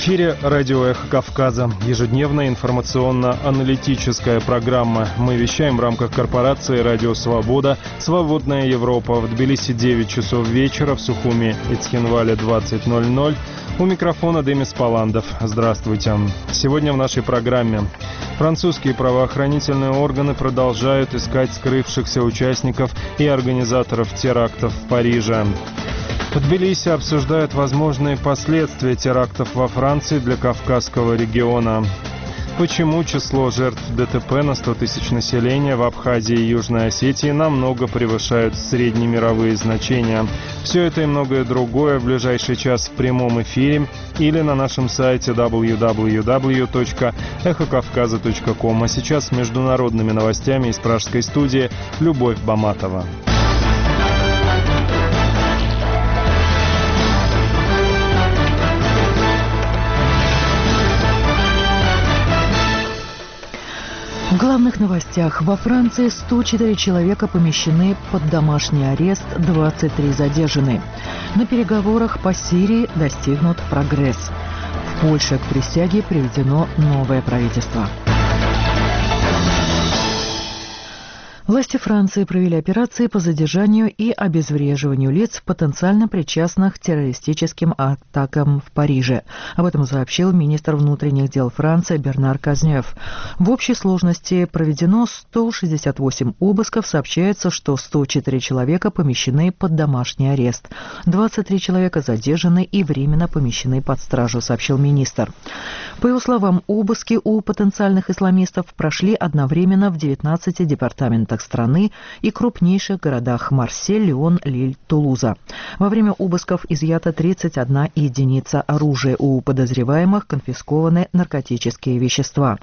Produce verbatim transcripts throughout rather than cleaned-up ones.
эфире радио «Эхо Кавказа», ежедневная информационно-аналитическая программа. Мы вещаем в рамках корпорации «Радио Свобода», «Свободная Европа». В Тбилиси девять часов вечера, в Сухуми и Цхинвале двадцать ноль ноль. У микрофона Демис Паландов. Здравствуйте. Сегодня в нашей программе. Французские правоохранительные органы продолжают искать скрывшихся участников и организаторов терактов в Париже. В Тбилиси обсуждают возможные последствия терактов во Франции для Кавказского региона. Почему число жертв ДТП на сто тысяч населения в Абхазии и Южной Осетии намного превышают среднемировые значения? Все это и многое другое в ближайший час в прямом эфире или на нашем сайте дабл ю дабл ю дабл ю точка эхо кавказа точка ком. А сейчас с международными новостями из пражской студии Любовь Баматова. В главных новостях. Во Франции сто четыре человека помещены под домашний арест, двадцать три задержаны. На переговорах по Сирии достигнут прогресс. В Польше к присяге приведено новое правительство. Власти Франции провели операции по задержанию и обезвреживанию лиц, потенциально причастных к террористическим атакам в Париже. Об этом сообщил министр внутренних дел Франции Бернар Казнев. В общей сложности проведено сто шестьдесят восемь обысков. Сообщается, что сто четыре человека помещены под домашний арест. двадцать три человека задержаны и временно помещены под стражу, сообщил министр. По его словам, обыски у потенциальных исламистов прошли одновременно в девятнадцати департаментах страны и крупнейших городах Марсель, Лион, Лиль, Тулуза. Во время обысков изъято тридцать одна единица оружия. У подозреваемых конфискованы наркотические вещества.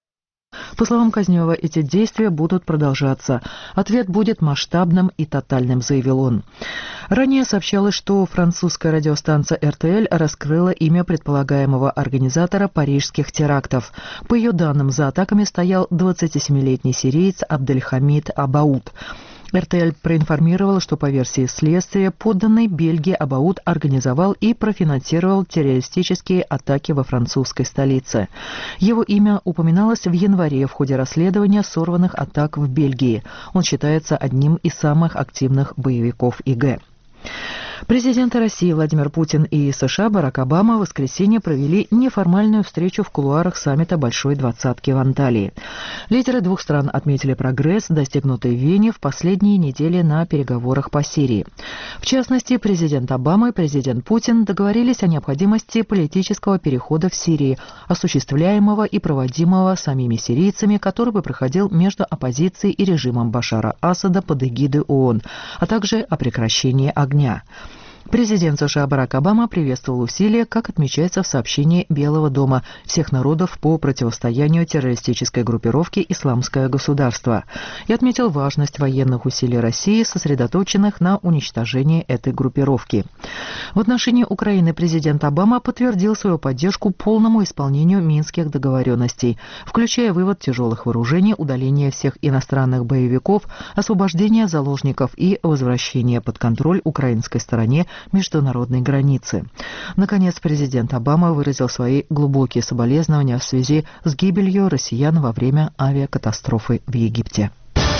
По словам Казнева, эти действия будут продолжаться. Ответ будет масштабным и тотальным, заявил он. Ранее сообщалось, что французская радиостанция эр тэ эль раскрыла имя предполагаемого организатора парижских терактов. По ее данным, за атаками стоял двадцатисемилетний сириец Абдельхамид Абауд. эр тэ эль проинформировала, что по версии следствия подданный Бельгии Абауд организовал и профинансировал террористические атаки во французской столице. Его имя упоминалось в январе в ходе расследования сорванных атак в Бельгии. Он считается одним из самых активных боевиков и гэ. Президенты России Владимир Путин и США Барак Обама в воскресенье провели неформальную встречу в кулуарах саммита Большой двадцатки в Анталии. Лидеры двух стран отметили прогресс, достигнутый в Вене в последние недели на переговорах по Сирии. В частности, президент Обама и президент Путин договорились о необходимости политического перехода в Сирии, осуществляемого и проводимого самими сирийцами, который бы проходил между оппозицией и режимом Башара Асада под эгидой ООН, а также о прекращении огня. Президент США Барак Обама приветствовал усилия, как отмечается в сообщении Белого дома, всех народов по противостоянию террористической группировке «Исламское государство» и отметил важность военных усилий России, сосредоточенных на уничтожении этой группировки. В отношении Украины президент Обама подтвердил свою поддержку полному исполнению минских договоренностей, включая вывод тяжелых вооружений, удаление всех иностранных боевиков, освобождение заложников и возвращение под контроль украинской стороне международной границы. Наконец, президент Обама выразил свои глубокие соболезнования в связи с гибелью россиян во время авиакатастрофы в Египте.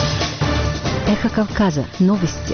Эхо Кавказа. Новости.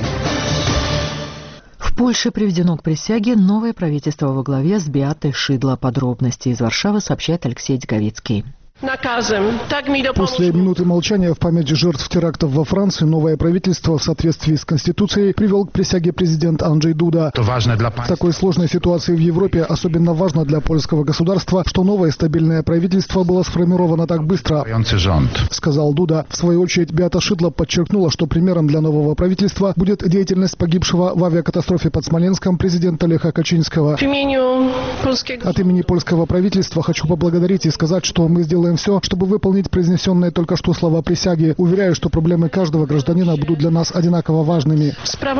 В Польше приведено к присяге новое правительство во главе с Беатой Шидло. Подробности из Варшавы сообщает Алексей Диковицкий. После минуты молчания в память жертв терактов во Франции новое правительство в соответствии с Конституцией привел к присяге президент Анджей Дуда. В такой сложной ситуации в Европе особенно важно для польского государства, что новое стабильное правительство было сформировано так быстро, сказал Дуда. В свою очередь Беата Шидло подчеркнула, что примером для нового правительства будет деятельность погибшего в авиакатастрофе под Смоленском президента Леха Качинского. От имени польского правительства хочу поблагодарить и сказать, что мы сделаем все, чтобы выполнить произнесенные только что слова присяги. Уверяю, что проблемы каждого гражданина будут для нас одинаково важными.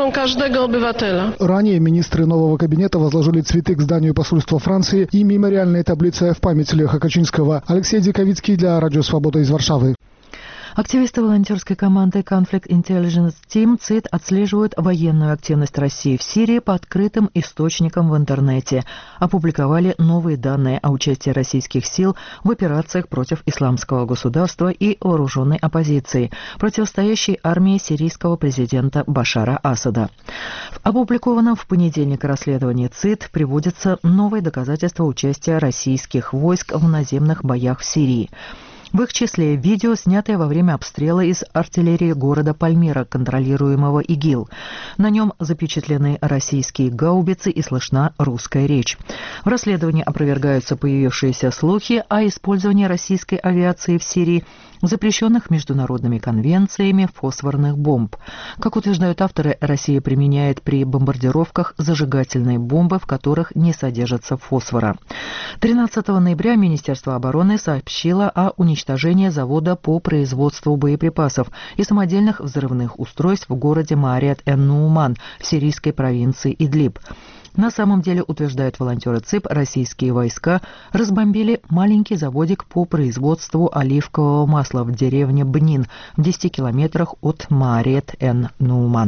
Ранее министры нового кабинета возложили цветы к зданию посольства Франции и мемориальные таблицы в память Леха Качинского. Алексей Диковицкий для Радио Свобода из Варшавы. Активисты волонтерской команды Conflict Intelligence Team ЦИТ отслеживают военную активность России в Сирии по открытым источникам в интернете. Опубликовали новые данные о участии российских сил в операциях против исламского государства и вооруженной оппозиции, противостоящей армии сирийского президента Башара Асада. В опубликованном в понедельник расследовании ЦИТ приводятся новые доказательства участия российских войск в наземных боях в Сирии. В их числе видео, снятое во время обстрела из артиллерии города Пальмира, контролируемого ИГИЛ. На нем запечатлены российские гаубицы и слышна русская речь. В расследовании опровергаются появившиеся слухи о использовании российской авиации в Сирии, запрещенных международными конвенциями фосфорных бомб. Как утверждают авторы, Россия применяет при бомбардировках зажигательные бомбы, в которых не содержится фосфора. тринадцатого ноября Министерство обороны сообщило о уничтожении завода по производству боеприпасов и самодельных взрывных устройств в городе Маарет-эн-Нууман в сирийской провинции Идлиб. На самом деле, утверждают волонтеры ЦИП, российские войска разбомбили маленький заводик по производству оливкового масла в деревне Бнин в десяти километрах от Маарет-эн-Нууман.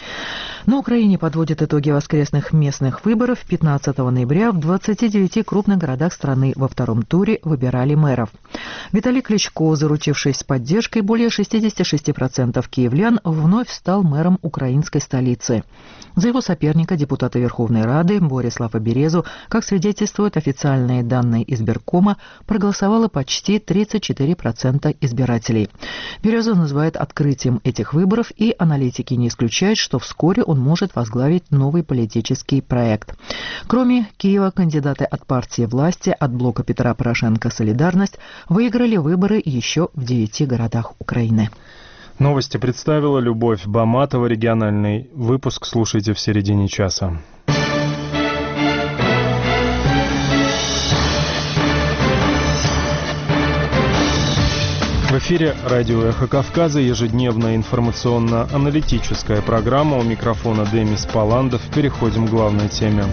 На Украине подводят итоги воскресных местных выборов. пятнадцатого ноября в двадцати девяти крупных городах страны во втором туре выбирали мэров. Виталий Кличко, заручившись поддержкой более шестидесяти шести процентов киевлян, вновь стал мэром украинской столицы. За его соперника, депутата Верховной Рады Борислава Березу, как свидетельствуют официальные данные избиркома, проголосовало почти тридцать четыре процента избирателей. Березу называют открытием этих выборов, и аналитики не исключают, что вскоре он может возглавить новый политический проект. Кроме Киева, кандидаты от партии власти, от блока Петра Порошенко «Солидарность» выиграли выборы еще в девяти городах Украины. Новости представила Любовь Баматова. Региональный выпуск слушайте в середине часа. В эфире радио «Эхо Кавказа», ежедневная информационно-аналитическая программа. У микрофона Демис Паландов. Переходим к главной теме.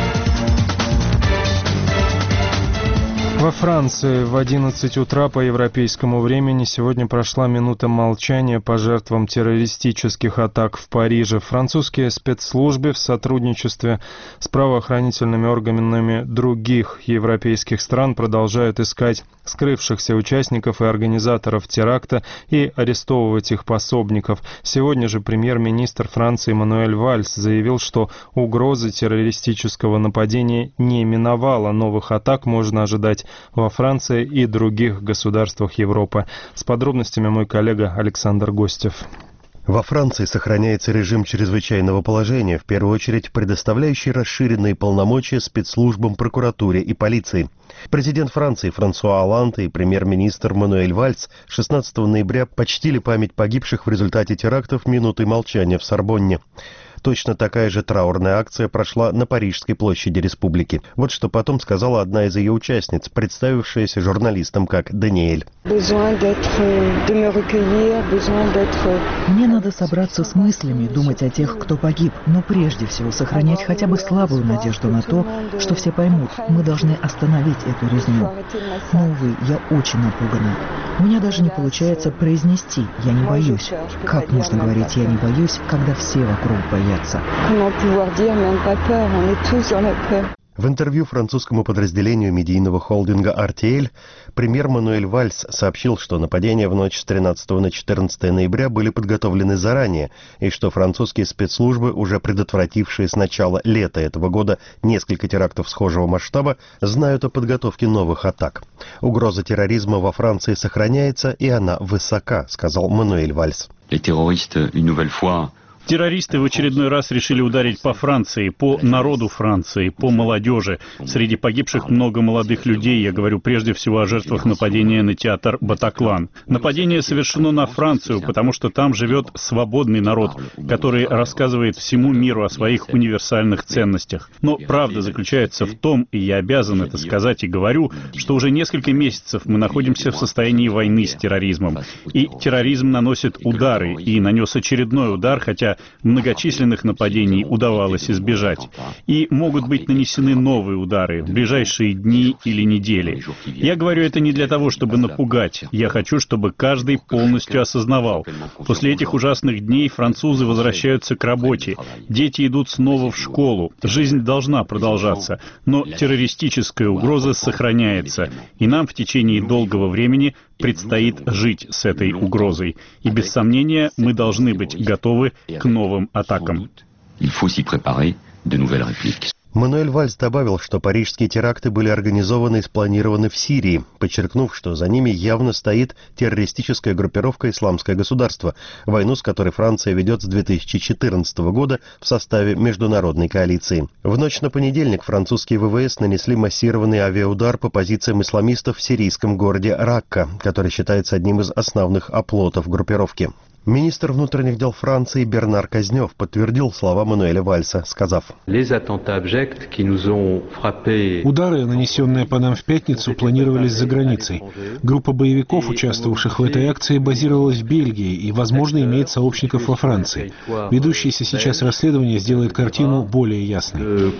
Во Франции в одиннадцать утра по европейскому времени сегодня прошла минута молчания по жертвам террористических атак в Париже. Французские спецслужбы в сотрудничестве с правоохранительными органами других европейских стран продолжают искать скрывшихся участников и организаторов теракта и арестовывать их пособников. Сегодня же премьер-министр Франции Мануэль Вальс заявил, что угроза террористического нападения не миновала. Новых атак можно ожидать во Франции и других государствах Европы. С подробностями мой коллега Александр Гостев. Во Франции сохраняется режим чрезвычайного положения, в первую очередь предоставляющий расширенные полномочия спецслужбам, прокуратуре и полиции. Президент Франции Франсуа Олланд и премьер-министр Мануэль Вальс шестнадцатого ноября почтили память погибших в результате терактов минутой молчания в Сорбонне. Точно такая же траурная акция прошла на Парижской площади Республики. Вот что потом сказала одна из ее участниц, представившаяся журналистам как Даниэль. Мне надо собраться с мыслями, думать о тех, кто погиб, но прежде всего сохранять хотя бы слабую надежду на то, что все поймут, мы должны остановить эту резню. Но, увы, я очень напугана. У меня даже не получается произнести «я не боюсь». Как можно говорить «я не боюсь», когда все вокруг боятся? В интервью французскому подразделению медийного холдинга ар ти эль премьер Мануэль Вальс сообщил, что нападения в ночь с тринадцатого на четырнадцатое ноября были подготовлены заранее, и что французские спецслужбы, уже предотвратившие с начала лета этого года несколько терактов схожего масштаба, знают о подготовке новых атак. Угроза терроризма во Франции сохраняется, и она высока, сказал Мануэль Вальс. Террористы в очередной раз решили ударить по Франции, по народу Франции, по молодежи. Среди погибших много молодых людей. Я говорю прежде всего о жертвах нападения на театр Батаклан. Нападение совершено на Францию, потому что там живет свободный народ, который рассказывает всему миру о своих универсальных ценностях. Но правда заключается в том, и я обязан это сказать и говорю, что уже несколько месяцев мы находимся в состоянии войны с терроризмом. И терроризм наносит удары, и нанес очередной удар, хотя многочисленных нападений удавалось избежать. И могут быть нанесены новые удары в ближайшие дни или недели. Я говорю это не для того, чтобы напугать. Я хочу, чтобы каждый полностью осознавал. После этих ужасных дней французы возвращаются к работе. Дети идут снова в школу. Жизнь должна продолжаться. Но террористическая угроза сохраняется. И нам в течение долгого времени предстоит жить с этой угрозой. И без сомнения мы должны быть готовы к новым атакам. Мануэль Вальс добавил, что парижские теракты были организованы и спланированы в Сирии, подчеркнув, что за ними явно стоит террористическая группировка «Исламское государство», войну с которой Франция ведет с две тысячи четырнадцатого года в составе международной коалиции. В ночь на понедельник французские ВВС нанесли массированный авиаудар по позициям исламистов в сирийском городе Ракка, который считается одним из основных оплотов группировки. Министр внутренних дел Франции Бернар Казнев подтвердил слова Мануэля Вальса, сказав: «Удары, нанесенные по нам в пятницу, планировались за границей. Группа боевиков, участвовавших в этой акции, базировалась в Бельгии и, возможно, имеет сообщников во Франции. Ведущееся сейчас расследование сделает картину более ясной».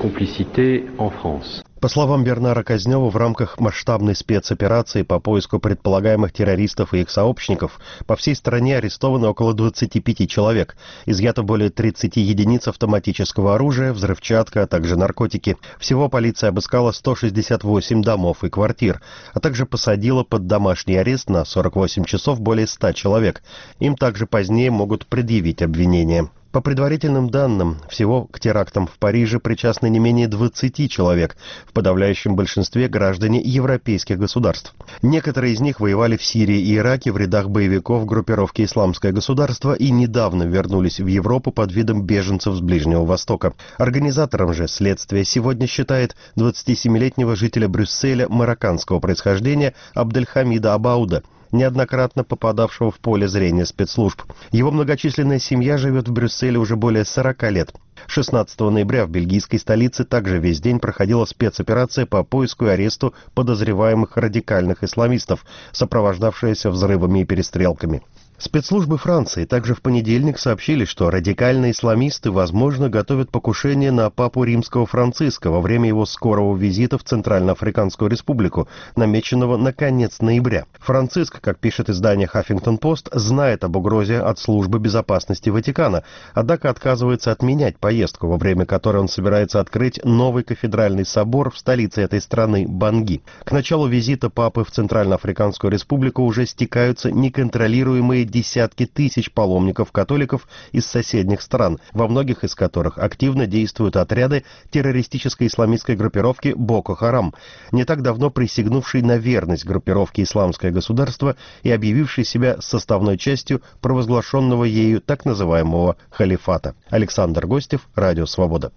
По словам Бернара Казнева, в рамках масштабной спецоперации по поиску предполагаемых террористов и их сообщников по всей стране арестовано около двадцати пяти человек, изъято более тридцати единиц автоматического оружия, взрывчатка, а также наркотики. Всего полиция обыскала сто шестьдесят восемь домов и квартир, а также посадила под домашний арест на сорок восемь часов более ста человек. Им также позднее могут предъявить обвинения. По предварительным данным, всего к терактам в Париже причастны не менее двадцати человек, в подавляющем большинстве граждане европейских государств. Некоторые из них воевали в Сирии и Ираке в рядах боевиков группировки «Исламское государство» и недавно вернулись в Европу под видом беженцев с Ближнего Востока. Организатором же следствие сегодня считает двадцатисемилетнего жителя Брюсселя марокканского происхождения Абдельхамида Абауда, неоднократно попадавшего в поле зрения спецслужб. Его многочисленная семья живет в Брюсселе уже более сорока лет. шестнадцатого ноября в бельгийской столице также весь день проходила спецоперация по поиску и аресту подозреваемых радикальных исламистов, сопровождавшаяся взрывами и перестрелками. Спецслужбы Франции также в понедельник сообщили, что радикальные исламисты, возможно, готовят покушение на папу Римского Франциска во время его скорого визита в Центральноафриканскую республику, намеченного на конец ноября. Франциск, как пишет издание «Хаффингтон-Пост», знает об угрозе от Службы безопасности Ватикана, однако отказывается отменять поездку, во время которой он собирается открыть новый кафедральный собор в столице этой страны Банги. К началу визита папы в Центральноафриканскую республику уже стекаются неконтролируемые десятки тысяч паломников-католиков из соседних стран, во многих из которых активно действуют отряды террористической исламистской группировки Боко Харам, не так давно присягнувшей на верность группировке «Исламское государство» и объявившей себя составной частью провозглашенного ею так называемого халифата. Александр Гостев, Радио Свобода.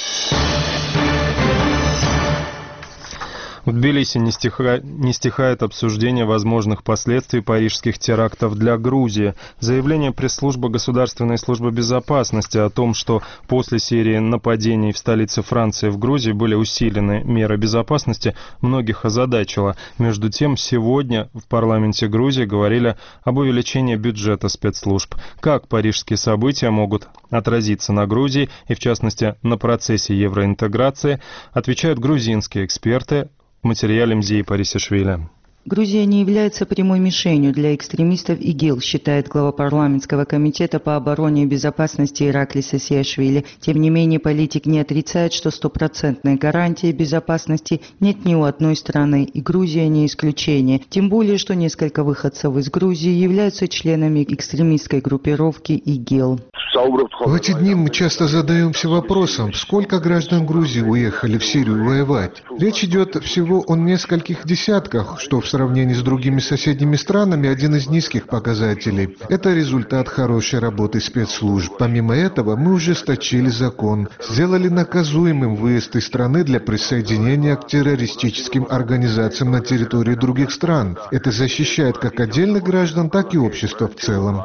В Тбилиси не, стиха... не стихает обсуждение возможных последствий парижских терактов для Грузии. Заявление пресс-службы Государственной службы безопасности о том, что после серии нападений в столице Франции в Грузии были усилены меры безопасности, многих озадачило. Между тем, сегодня в парламенте Грузии говорили об увеличении бюджета спецслужб. Как парижские события могут отразиться на Грузии и, в частности, на процессе евроинтеграции, отвечают грузинские эксперты в материале Мзии Парисишвили. Грузия не является прямой мишенью для экстремистов ИГИЛ, считает глава парламентского комитета по обороне и безопасности Ираклий Сасиашвили. Тем не менее, политик не отрицает, что стопроцентной гарантии безопасности нет ни у одной страны, и Грузия не исключение. Тем более, что несколько выходцев из Грузии являются членами экстремистской группировки ИГИЛ. В эти дни мы часто задаемся вопросом, сколько граждан Грузии уехали в Сирию воевать. Речь идет всего о нескольких десятках, что в сравнении с другими соседними странами один из низких показателей. Это результат хорошей работы спецслужб. Помимо этого, мы ужесточили закон, сделали наказуемым выезд из страны для присоединения к террористическим организациям на территории других стран. Это защищает как отдельных граждан, так и общество в целом.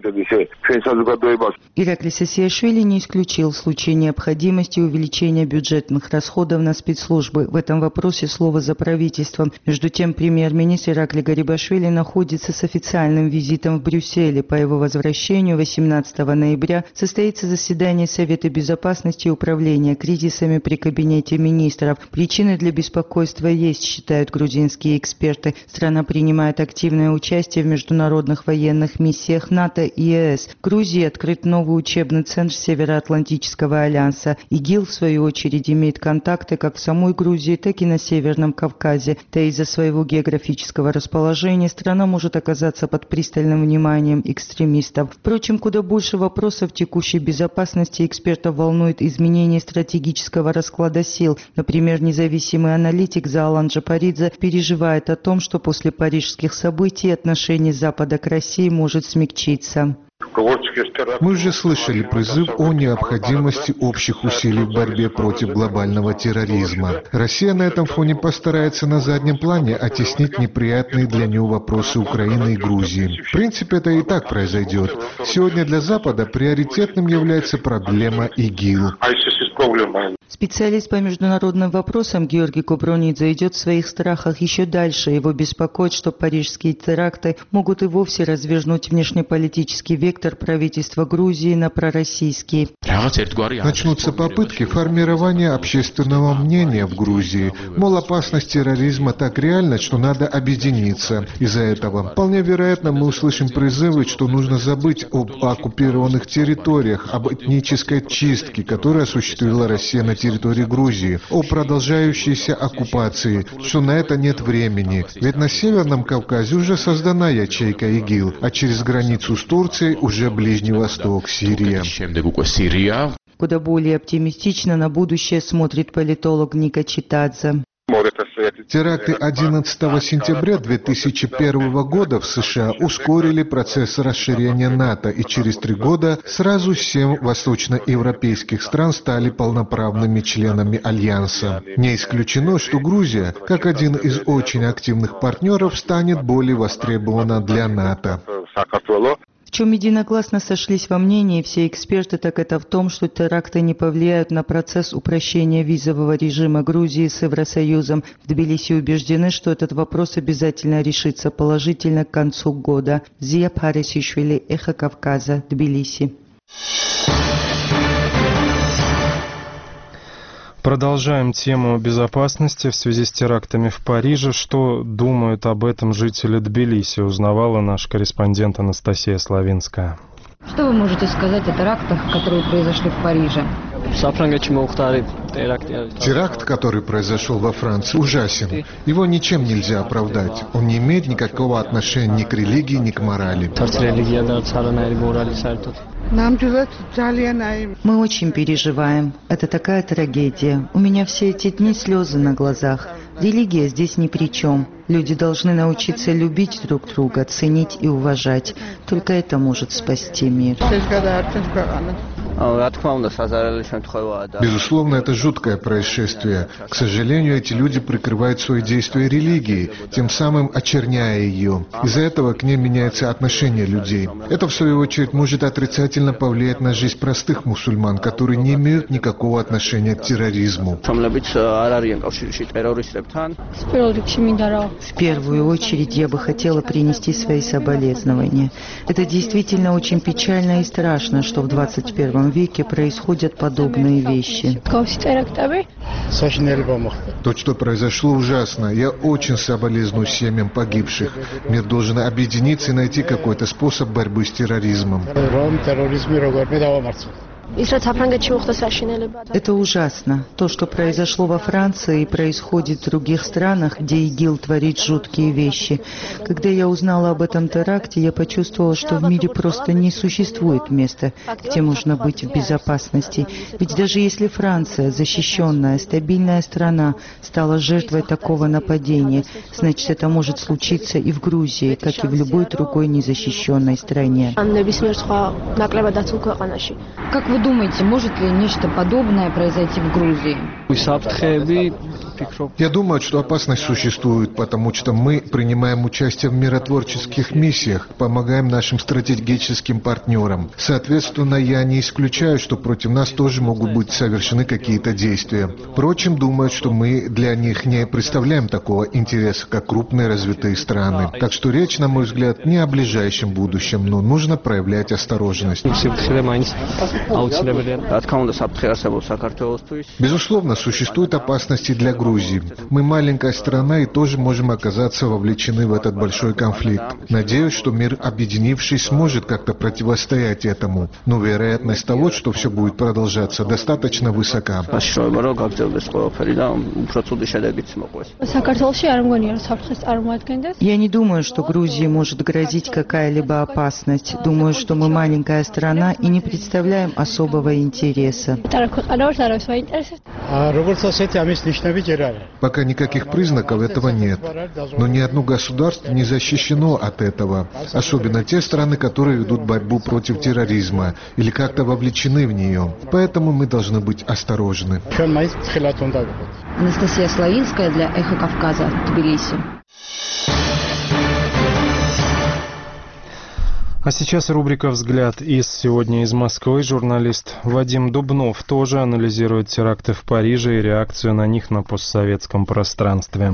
Ираклий Сасиашвили не исключил в случае необходимости увеличения бюджетных расходов на спецслужбы. В этом вопросе слово за правительством. Между тем, премьер-министр премьер-министр Иракли Гарибашвили находится с официальным визитом в Брюсселе. По его возвращению восемнадцатого ноября состоится заседание Совета безопасности и управления кризисами при Кабинете министров. Причины для беспокойства есть, считают грузинские эксперты. Страна принимает активное участие в международных военных миссиях НАТО и ЕС. В Грузии открыт новый учебный центр Североатлантического альянса. ИГИЛ, в свою очередь, имеет контакты как в самой Грузии, так и на Северном Кавказе. Да из-за своего географического расположения страна может оказаться под пристальным вниманием экстремистов. Впрочем, куда больше вопросов текущей безопасности экспертов волнует изменение стратегического расклада сил. Например, независимый аналитик Заалан Джапаридзе переживает о том, что после парижских событий отношение Запада к России может смягчиться. Мы уже слышали призыв о необходимости общих усилий в борьбе против глобального терроризма. Россия на этом фоне постарается на заднем плане оттеснить неприятные для нее вопросы Украины и Грузии. В принципе, это и так произойдет. Сегодня для Запада приоритетным является проблема ИГИЛ. Специалист по международным вопросам Георгий Кубронидзе идет в своих страхах еще дальше. Его беспокоит, что парижские теракты могут и вовсе развернуть внешнеполитический вектор правительства Грузии на пророссийский. Начнутся попытки формирования общественного мнения в Грузии. Мол, опасность терроризма так реальна, что надо объединиться. Из-за этого вполне вероятно мы услышим призывы, что нужно забыть об оккупированных территориях, об этнической чистке, которую осуществила Россия на территории Грузии, о продолжающейся оккупации, что на это нет времени. Ведь на Северном Кавказе уже создана ячейка ИГИЛ, а через границу с Турцией уже Ближний Восток, Сирия. Куда более оптимистично на будущее смотрит политолог Ника Читадзе. Теракты одиннадцатого сентября две тысячи первого года в США ускорили процесс расширения НАТО, и через три года сразу семь восточноевропейских стран стали полноправными членами Альянса. Не исключено, что Грузия, как один из очень активных партнеров, станет более востребована для НАТО. В чем единогласно сошлись во мнении все эксперты, так это в том, что теракты не повлияют на процесс упрощения визового режима Грузии с Евросоюзом. В Тбилиси убеждены, что этот вопрос обязательно решится положительно к концу года. Зия Парисишвили, Эхо Кавказа, Тбилиси. Продолжаем тему безопасности в связи с терактами в Париже. Что думают об этом жители Тбилиси, узнавала наш корреспондент Анастасия Славинская. Что вы можете сказать о терактах, которые произошли в Париже? Теракт, который произошел во Франции, ужасен. Его ничем нельзя оправдать. Он не имеет никакого отношения ни к религии, ни к морали. Мы очень переживаем. Это такая трагедия. У меня все эти дни слезы на глазах. Религия здесь ни при чем. Люди должны научиться любить друг друга, ценить и уважать. Только это может спасти мир. Безусловно, это жуткое происшествие. К сожалению, эти люди прикрывают свои действия религией, тем самым очерняя ее. Из-за этого к ней меняется отношение людей. Это, в свою очередь, может отрицательно повлиять на жизнь простых мусульман, которые не имеют никакого отношения к терроризму. В первую очередь я бы хотела принести свои соболезнования. Это действительно очень печально и страшно, что в двадцать первом веке происходят подобные вещи. То, что произошло, ужасно. Я очень соболезную семьям погибших. Мир должен объединиться и найти какой-то способ борьбы с терроризмом. Это ужасно. То, что произошло во Франции и происходит в других странах, где ИГИЛ творит жуткие вещи. Когда я узнала об этом теракте, я почувствовала, что в мире просто не существует места, где можно быть в безопасности. Ведь даже если Франция, защищенная, стабильная страна, стала жертвой такого нападения, значит, это может случиться и в Грузии, как и в любой другой незащищенной стране. Как вы думаете, может ли нечто подобное произойти в Грузии? Я думаю, что опасность существует, потому что мы принимаем участие в миротворческих миссиях, помогаем нашим стратегическим партнерам. Соответственно, я не исключаю, что против нас тоже могут быть совершены какие-то действия. Впрочем, думаю, что мы для них не представляем такого интереса, как крупные развитые страны. Так что речь, на мой взгляд, не о ближайшем будущем, но нужно проявлять осторожность. Безусловно, существуют опасности для Грузии. Мы маленькая страна и тоже можем оказаться вовлечены в этот большой конфликт. Надеюсь, что мир, объединившись, сможет как-то противостоять этому. Но вероятность того, что все будет продолжаться, достаточно высока. Я не думаю, что Грузии может грозить какая-либо опасность. Думаю, что мы маленькая страна и не представляем особого интереса. Пока никаких признаков этого нет. Но ни одно государство не защищено от этого. Особенно те страны, которые ведут борьбу против терроризма или как-то вовлечены в нее. Поэтому мы должны быть осторожны. Анастасия Славинская для «Эхо Кавказа», Тбилиси. А сейчас рубрика «Взгляд» из «Сегодня из Москвы». Журналист Вадим Дубнов тоже анализирует теракты в Париже и реакцию на них на постсоветском пространстве.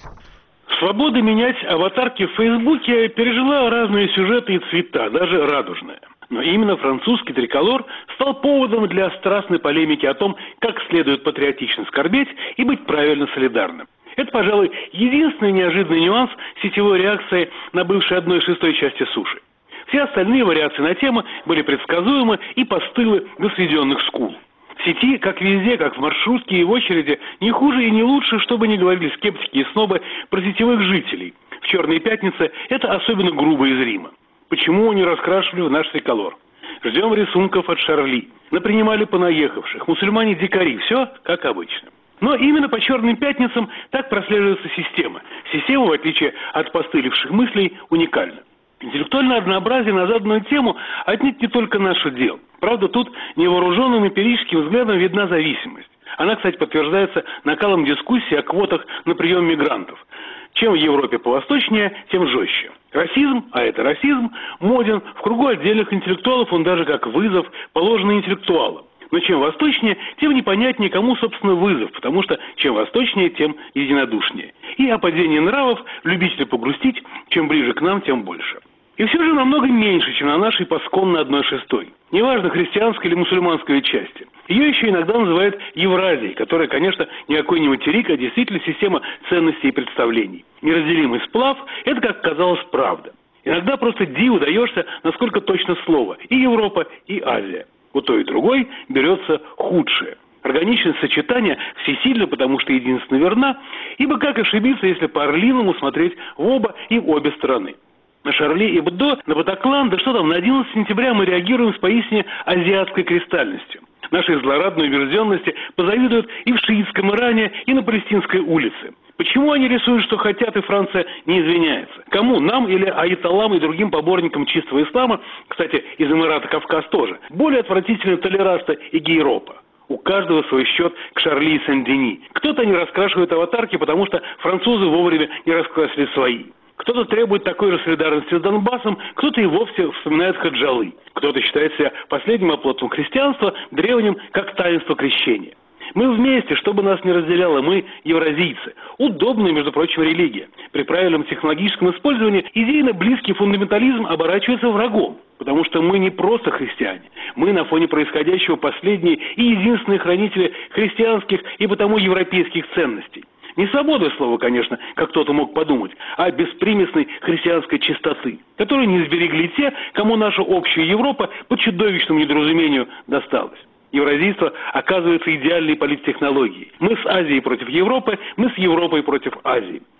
Свобода менять аватарки в Фейсбуке пережила разные сюжеты и цвета, даже радужные. Но именно французский триколор стал поводом для страстной полемики о том, как следует патриотично скорбеть и быть правильно солидарным. Это, пожалуй, единственный неожиданный нюанс сетевой реакции на бывшей одной шестой части суши. Все остальные вариации на тему были предсказуемы и постылы до сведенных скул. В сети, как везде, как в маршрутке и в очереди, не хуже и не лучше, что бы ни говорили скептики и снобы про сетевых жителей. В «Черные пятницы» это особенно грубо и зримо. Почему не раскрашивали в наш триколор? Ждем рисунков от Шарли. Напринимали понаехавших. Мусульмане-дикари. Все как обычно. Но именно по «Черным пятницам» так прослеживается система. Система, в отличие от постыливших мыслей, уникальна. Интеллектуальное однообразие на заданную тему отнюдь не только наше дело. Правда, тут невооруженным эмпирическим взглядом видна зависимость. Она, кстати, подтверждается накалом дискуссии о квотах на прием мигрантов. Чем в Европе повосточнее, тем жестче. Расизм, а это расизм, моден в кругу отдельных интеллектуалов, он даже как вызов, положенный интеллектуалам. Но чем восточнее, тем непонятнее, кому, собственно, вызов, потому что чем восточнее, тем единодушнее. И о падении нравов любители погрустить, чем ближе к нам, тем больше. И все же намного меньше, чем на нашей посконно одной шестой. Неважно, христианской или мусульманской части. Ее еще иногда называют Евразией, которая, конечно, никакой не материк, а действительно система ценностей и представлений. Неразделимый сплав – это, как казалось, правда. Иногда просто диву даешься, насколько точно слово. И Европа, и Азия. У той и другой берется худшее. Органичность сочетания всесильна, потому что единственно верна, ибо как ошибиться, если по-орлиному смотреть в оба и в обе стороны. На Шарли и Бдо, на Батаклан, да что там, на одиннадцатого сентября мы реагируем с поистине азиатской кристальностью. Нашей злорадной убежденности позавидуют и в шиитском Иране, и на Палестинской улице. Почему они рисуют, что хотят, и Франция не извиняется? Кому? Нам или аятоллам и другим поборникам чистого ислама, кстати, из Эмирата Кавказ тоже, более отвратительны толераста и гейропа? У каждого свой счет к Шарли и Сен-Дени. Кто-то не раскрашивает аватарки, потому что французы вовремя не раскрасили свои. Кто-то требует такой же солидарности с Донбассом, кто-то и вовсе вспоминает Хаджалы. Кто-то считает себя последним оплотом христианства, древним, как таинство крещения. Мы вместе, чтобы нас не разделяло, мы евразийцы. Удобная, между прочим, религия. При правильном технологическом использовании идейно близкий фундаментализм оборачивается врагом. Потому что мы не просто христиане. Мы на фоне происходящего последние и единственные хранители христианских и потому европейских ценностей. Не свободное слово, конечно, как кто-то мог подумать, а беспримесной христианской чистоты, которую не сберегли те, кому наша общая Европа по чудовищному недоразумению досталась. Евразийство оказывается идеальной политтехнологией. Мы с Азией против Европы, мы с Европой против Азии.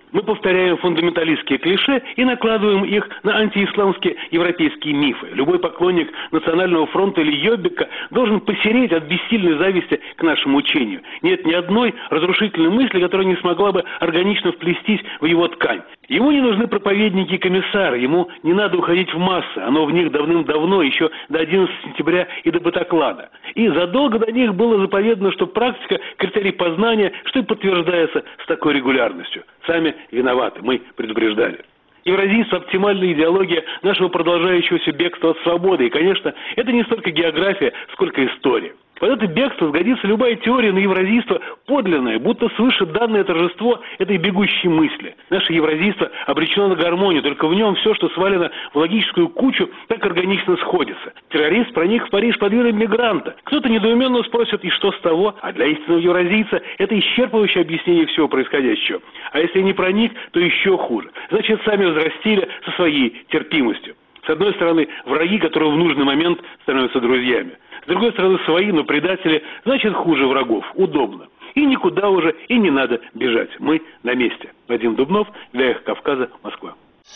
Мы повторяем фундаменталистские клише и накладываем их на антиисламские европейские мифы. Любой поклонник Национального фронта или Йоббика должен посереть от бессильной зависти к нашему учению. Нет ни одной разрушительной мысли, которая не смогла бы органично вплестись в его ткань. Ему не нужны проповедники и комиссары, ему не надо уходить в массы, оно в них давным-давно, еще до одиннадцатого сентября и до Батаклана. И задолго до них было заповедано, что практика – критерий познания, что и подтверждается с такой регулярностью. Сами виноваты, мы предупреждали. Евразийство – оптимальная идеология нашего продолжающегося бегства от свободы. И, конечно, это не столько география, сколько история. Под это бегство сгодится любая теория на евразийство подлинное, будто свыше данное торжество этой бегущей мысли. Наше евразийство обречено на гармонию, только в нем все, что свалено в логическую кучу, так органично сходится. Террорист проник в Париж под видом мигранта. Кто-то недоуменно спросит, и что с того? А для истинного евразийца это исчерпывающее объяснение всего происходящего. А если не проник, то еще хуже. Значит, сами взрастили со своей терпимостью. С одной стороны, враги, которые в нужный момент становятся друзьями. С другой стороны, свои, но предатели, значит, хуже врагов. Удобно. И никуда уже, и не надо бежать. Мы на месте. Вадим Дубнов, для «Эхо Кавказа», Москва.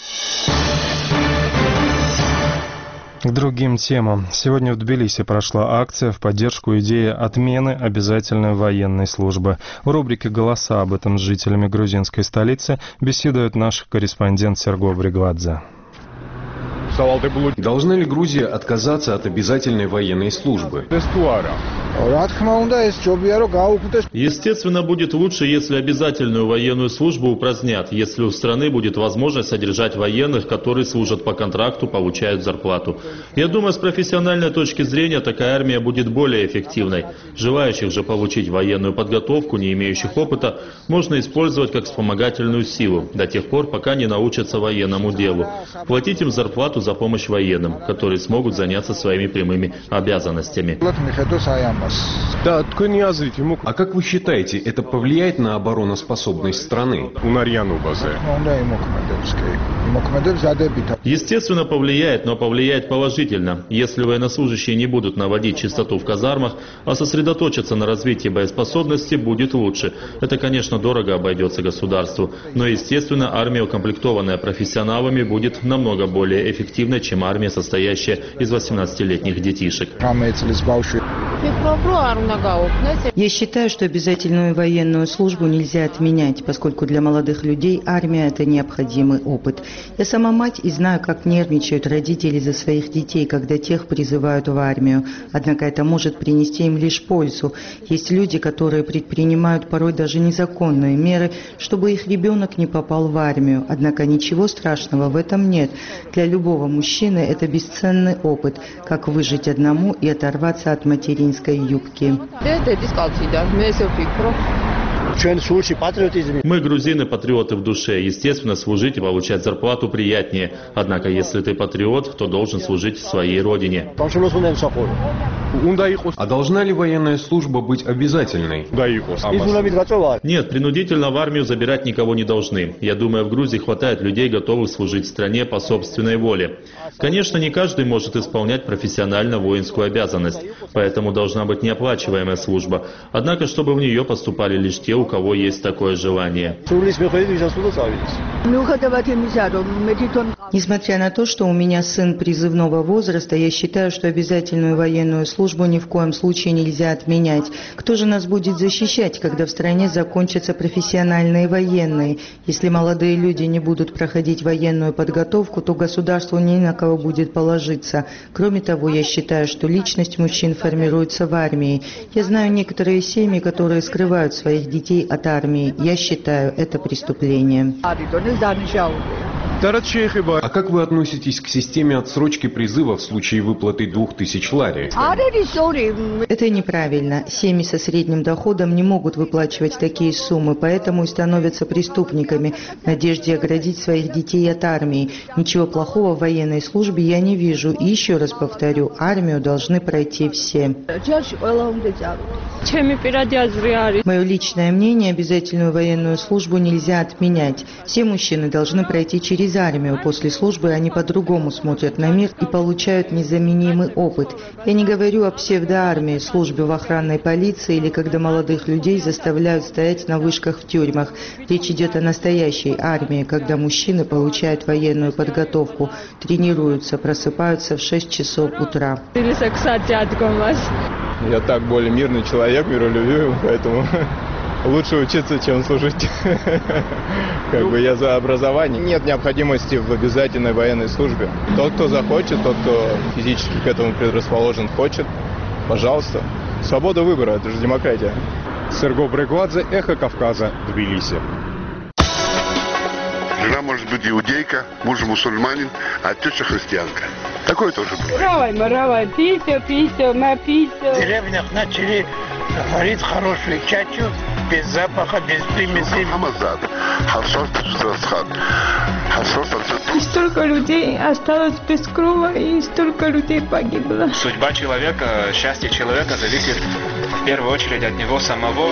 К другим темам. Сегодня в Тбилиси прошла акция в поддержку идеи отмены обязательной военной службы. В рубрике «Голоса» об этом с жителями грузинской столицы беседует наш корреспондент Серго Бригвадзе. Должна ли Грузия отказаться от обязательной военной службы? Естественно, будет лучше, если обязательную военную службу упразднят, если у страны будет возможность содержать военных, которые служат по контракту, получают зарплату. Я думаю, с профессиональной точки зрения такая армия будет более эффективной. Желающих же получить военную подготовку, не имеющих опыта, можно использовать как вспомогательную силу, до тех пор, пока не научатся военному делу. Платить им зарплату за помощь военным, которые смогут заняться своими прямыми обязанностями. А как вы считаете, это повлияет на обороноспособность страны? Естественно, повлияет, но повлияет положительно. Если военнослужащие не будут наводить чистоту в казармах, а сосредоточатся на развитии боеспособности, будет лучше. Это, конечно, дорого обойдется государству, но, естественно, армия, укомплектованная профессионалами, будет намного более эффективной, чем армия, состоящая из восемнадцатилетних детишек. Я считаю, что обязательную военную службу нельзя отменять, поскольку для молодых людей армия – это необходимый опыт. Я сама мать и знаю, как нервничают родители за своих детей, когда тех призывают в армию. Однако это может принести им лишь пользу. Есть люди, которые предпринимают порой даже незаконные меры, чтобы их ребенок не попал в армию. Однако ничего страшного в этом нет. Для любого мужчины это бесценный опыт, как выжить одному и оторваться от материнской юбки. Мы, грузины, патриоты в душе. Естественно, служить и получать зарплату приятнее. Однако, если ты патриот, то должен служить своей родине. А должна ли военная служба быть обязательной? Нет, принудительно в армию забирать никого не должны. Я думаю, в Грузии хватает людей, готовых служить стране по собственной воле. Конечно, не каждый может исполнять профессионально воинскую обязанность, поэтому должна быть неоплачиваемая служба. Однако, чтобы в нее поступали лишь те, у кого есть такое желание. Несмотря на то, что у меня сын призывного возраста, я считаю, что обязательную военную службу ни в коем случае нельзя отменять. Кто же нас будет защищать, когда в стране закончатся профессиональные военные? Если молодые люди не будут проходить военную подготовку, то государству ни на кого будет положиться. Кроме того, я считаю, что личность мужчин формируется в армии. Я знаю некоторые семьи, которые скрывают своих детей от армии. Я считаю, это преступление. А как вы относитесь к системе отсрочки призыва в случае выплаты двух тысяч лари? Это неправильно. Семьи со средним доходом не могут выплачивать такие суммы, поэтому и становятся преступниками в надежде оградить своих детей от армии. Ничего плохого в военной службе я не вижу. И еще раз повторю, армию должны пройти все. Мое личное мнение, обязательную военную службу нельзя отменять. Все мужчины должны пройти через через армию. После службы они по-другому смотрят на мир и получают незаменимый опыт. Я не говорю о псевдоармии, службе в охранной полиции или когда молодых людей заставляют стоять на вышках в тюрьмах. Речь идет о настоящей армии, когда мужчины получают военную подготовку, тренируются, просыпаются в шесть часов утра. Я так более мирный человек, миролюбивый, поэтому лучше учиться, чем служить. Как бы я за образование. Нет необходимости в обязательной военной службе. Тот, кто захочет, тот, кто физически к этому предрасположен, хочет, пожалуйста. Свобода выбора, это же демократия. Серго Брегвадзе, Эхо Кавказа, Тбилиси. Жена может быть иудейка, муж мусульманин, а теща христианка. Такое тоже бывает. Равай, маравай, писю, писю, на писю. В деревнях начали варить хорошую чачу, без запаха, без примесей. И столько людей осталось без крова, и столько людей погибло. Судьба человека, счастье человека зависит в первую очередь от него самого.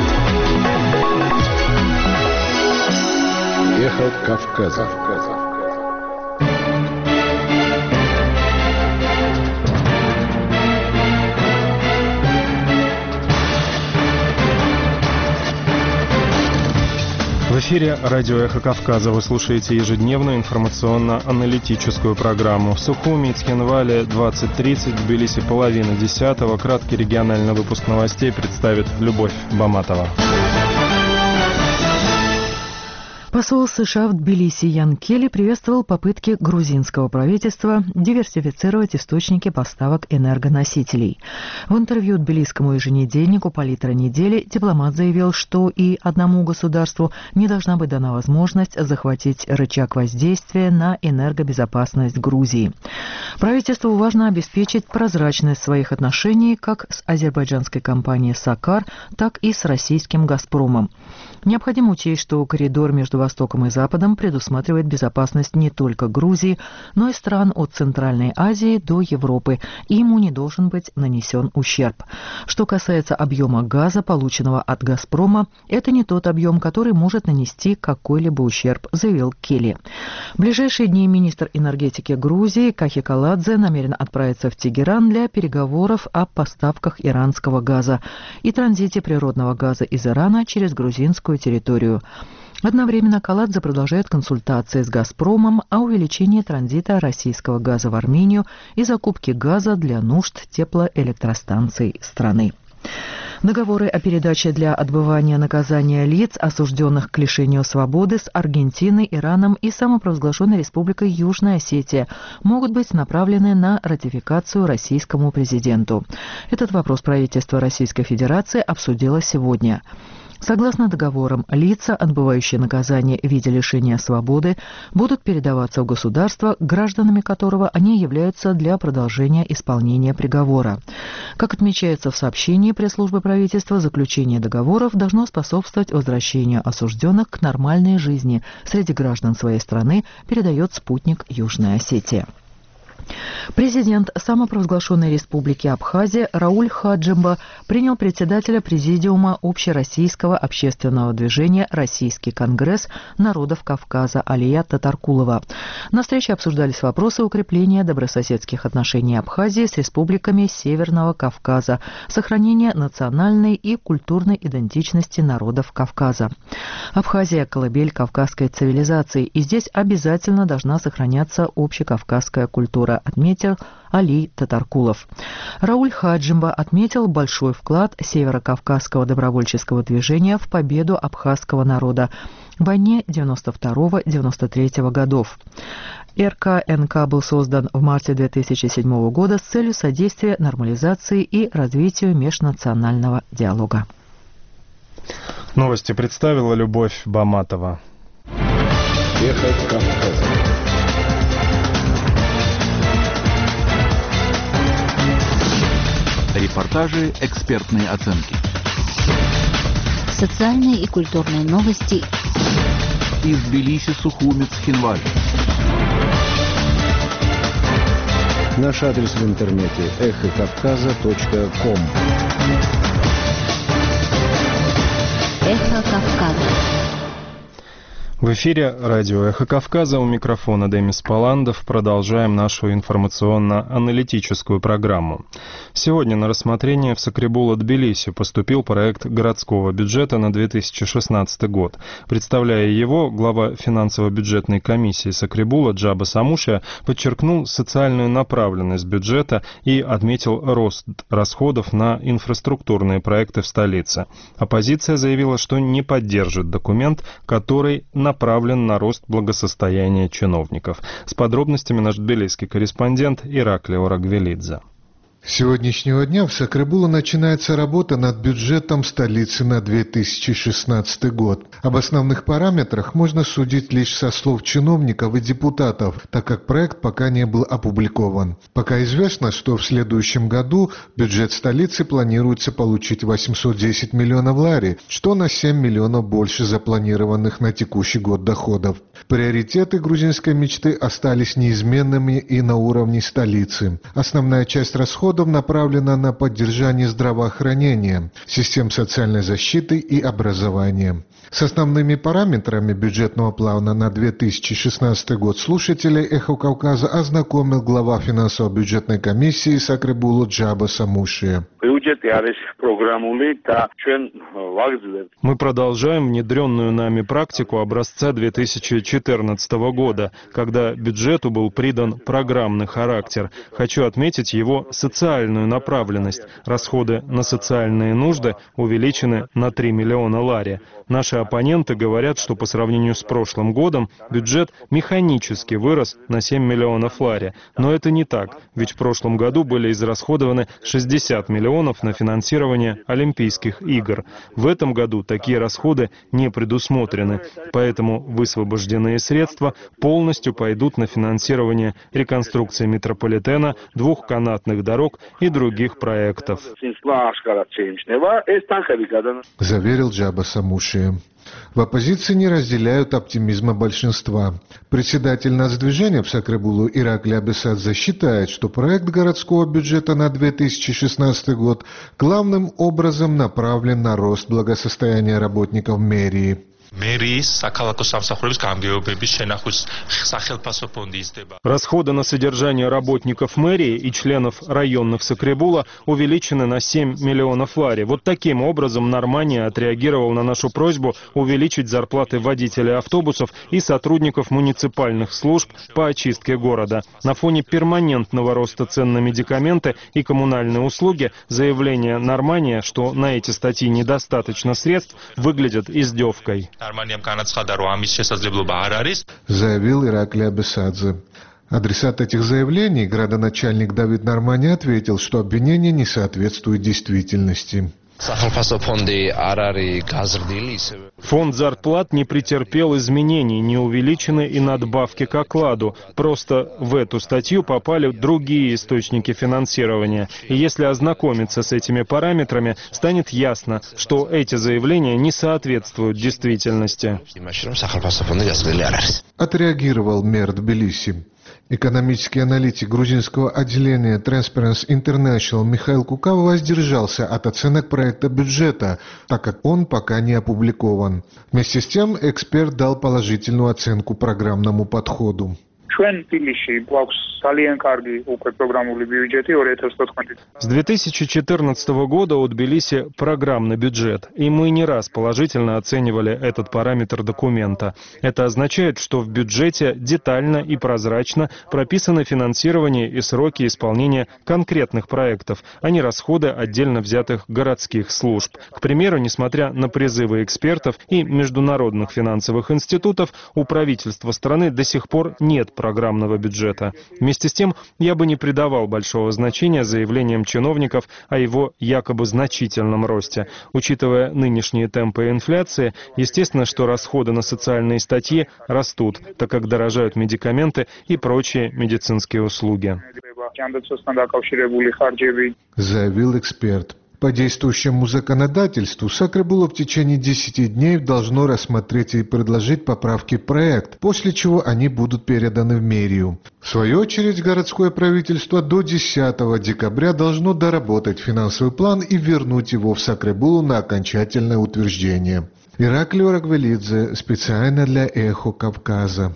Эхо Кавказа. В эфире радио «Эхо Кавказа». Вы слушаете ежедневную информационно-аналитическую программу. В Сухуми и Цхинвале двадцать тридцать, в Тбилиси половина десятого. Краткий региональный выпуск новостей представит Любовь Баматова. Посол США в Тбилиси Ян Келли приветствовал попытки грузинского правительства диверсифицировать источники поставок энергоносителей. В интервью тбилисскому еженедельнику «Палитра недели» дипломат заявил, что и одному государству не должна быть дана возможность захватить рычаг воздействия на энергобезопасность Грузии. Правительству важно обеспечить прозрачность своих отношений как с азербайджанской компанией «Сакар», так и с российским «Газпромом». Необходимо учесть, что коридор между Востоком и Западом предусматривает безопасность не только Грузии, но и стран от Центральной Азии до Европы, и ему не должен быть нанесен ущерб. Что касается объема газа, полученного от «Газпрома», это не тот объем, который может нанести какой-либо ущерб, заявил Келли. В ближайшие дни министр энергетики Грузии Кахи Каладзе намерен отправиться в Тегеран для переговоров о поставках иранского газа и транзите природного газа из Ирана через грузинскую территорию. Одновременно Каладзе продолжает консультации с «Газпромом» о увеличении транзита российского газа в Армению и закупке газа для нужд теплоэлектростанций страны. Договоры о передаче для отбывания наказания лиц, осужденных к лишению свободы, с Аргентиной, Ираном и самопровозглашенной Республикой Южная Осетия могут быть направлены на ратификацию российскому президенту. Этот вопрос правительство Российской Федерации обсудило сегодня. Согласно договорам, лица, отбывающие наказание в виде лишения свободы, будут передаваться в государство, гражданами которого они являются для продолжения исполнения приговора. Как отмечается в сообщении пресс-службы правительства, заключение договоров должно способствовать возвращению осужденных к нормальной жизни среди граждан своей страны, передает спутник Южная Осетия. Президент самопровозглашенной республики Абхазия Рауль Хаджимба принял председателя президиума общероссийского общественного движения «Российский конгресс народов Кавказа» Алия Татаркулова. На встрече обсуждались вопросы укрепления добрососедских отношений Абхазии с республиками Северного Кавказа, сохранения национальной и культурной идентичности народов Кавказа. Абхазия – колыбель кавказской цивилизации, и здесь обязательно должна сохраняться общекавказская культура, отметил Али Татаркулов. Рауль Хаджимба отметил большой вклад северокавказского добровольческого движения в победу абхазского народа в войне девяносто второго — девяносто третьего годов. эр ка эн ка был создан в марте две тысячи седьмого года с целью содействия нормализации и развитию межнационального диалога. Новости представила Любовь Баматова. Эхо Кавказа. Репортажи, экспертные оценки. Социальные и культурные новости. Из Тбилиси, Сухуми, Цхинваль. Наш адрес в интернете эхо кавказа точка ком. Эхо Кавказа. В эфире радио «Эхо Кавказа», у микрофона Демис Паландов. Продолжаем нашу информационно-аналитическую программу. Сегодня на рассмотрение в Сакребулу-Тбилиси поступил проект городского бюджета на две тысячи шестнадцатый год. Представляя его, глава финансово-бюджетной комиссии Сакребула Джаба Самушия подчеркнул социальную направленность бюджета и отметил рост расходов на инфраструктурные проекты в столице. Оппозиция заявила, что не поддержит документ, который на направлен на рост благосостояния чиновников. С подробностями наш тбилисский корреспондент Ираклий Орагвелидзе. С сегодняшнего дня в Сакребулу начинается работа над бюджетом столицы на две тысячи шестнадцатый год. Об основных параметрах можно судить лишь со слов чиновников и депутатов, так как проект пока не был опубликован. Пока известно, что в следующем году бюджет столицы планируется получить восемьсот десять миллионов лари, что на семь миллионов больше запланированных на текущий год доходов. Приоритеты грузинской мечты остались неизменными и на уровне столицы. Основная часть расходов направлена на поддержание здравоохранения, систем социальной защиты и образования. С основными параметрами бюджетного плана на две тысячи шестнадцатый год слушателей «Эхо Кавказа» ознакомил глава финансово-бюджетной комиссии Сакребулу Джаба Самушия. Мы продолжаем внедренную нами практику образца две тысячи четырнадцатого года, когда бюджету был придан программный характер. Хочу отметить его социальную направленность. Расходы на социальные нужды увеличены на три миллиона лари. Наши оппоненты говорят, что по сравнению с прошлым годом бюджет механически вырос на семь миллионов лари. Но это не так, ведь в прошлом году были израсходованы шестьдесят миллионов на финансирование Олимпийских игр. В этом году такие расходы не предусмотрены, поэтому высвобожденные средства полностью пойдут на финансирование реконструкции метрополитена, двухканатных дорог и других проектов. Заверил Джаба Самушия. В оппозиции не разделяют оптимизма большинства. Председатель нацдвижения в Сакребулу Ираклий Абесадзе считает, что проект городского бюджета на две тысячи шестнадцатый год главным образом направлен на рост благосостояния работников мэрии. Расходы на содержание работников мэрии и членов районных Сакребула увеличены на семь миллионов лари. Вот таким образом Нормания отреагировал на нашу просьбу увеличить зарплаты водителей автобусов и сотрудников муниципальных служб по очистке города. На фоне перманентного роста цен на медикаменты и коммунальные услуги заявление Нормания, что на эти статьи недостаточно средств, выглядит издевкой. Заявил Ираклий Абесадзе. Адресат этих заявлений, градоначальник Давид Нормани, ответил, что обвинение не соответствует действительности. Фонд зарплат не претерпел изменений, не увеличены и надбавки к окладу. Просто в эту статью попали другие источники финансирования. И если ознакомиться с этими параметрами, станет ясно, что эти заявления не соответствуют действительности. Отреагировал мэр Тбилиси. Экономический аналитик грузинского отделения Transparency International Михаил Кукава воздержался от оценок проекта бюджета, так как он пока не опубликован. Вместе с тем, эксперт дал положительную оценку программному подходу. С две тысячи четырнадцатого года у Тбилиси программный бюджет, и мы не раз положительно оценивали этот параметр документа. Это означает, что в бюджете детально и прозрачно прописаны финансирование и сроки исполнения конкретных проектов, а не расходы отдельно взятых городских служб. К примеру, несмотря на призывы экспертов и международных финансовых институтов, у правительства страны до сих пор нет программного бюджета. Вместе с тем, я бы не придавал большого значения заявлениям чиновников о его якобы значительном росте. Учитывая нынешние темпы инфляции, естественно, что расходы на социальные статьи растут, так как дорожают медикаменты и прочие медицинские услуги. Заявил эксперт. По действующему законодательству Сакребулу в течение десяти дней должно рассмотреть и предложить поправки в проект, после чего они будут переданы в мэрию. В свою очередь, городское правительство до десятого декабря должно доработать финансовый план и вернуть его в Сакребулу на окончательное утверждение. Ираклий Рагвелидзе, специально для «Эхо Кавказа».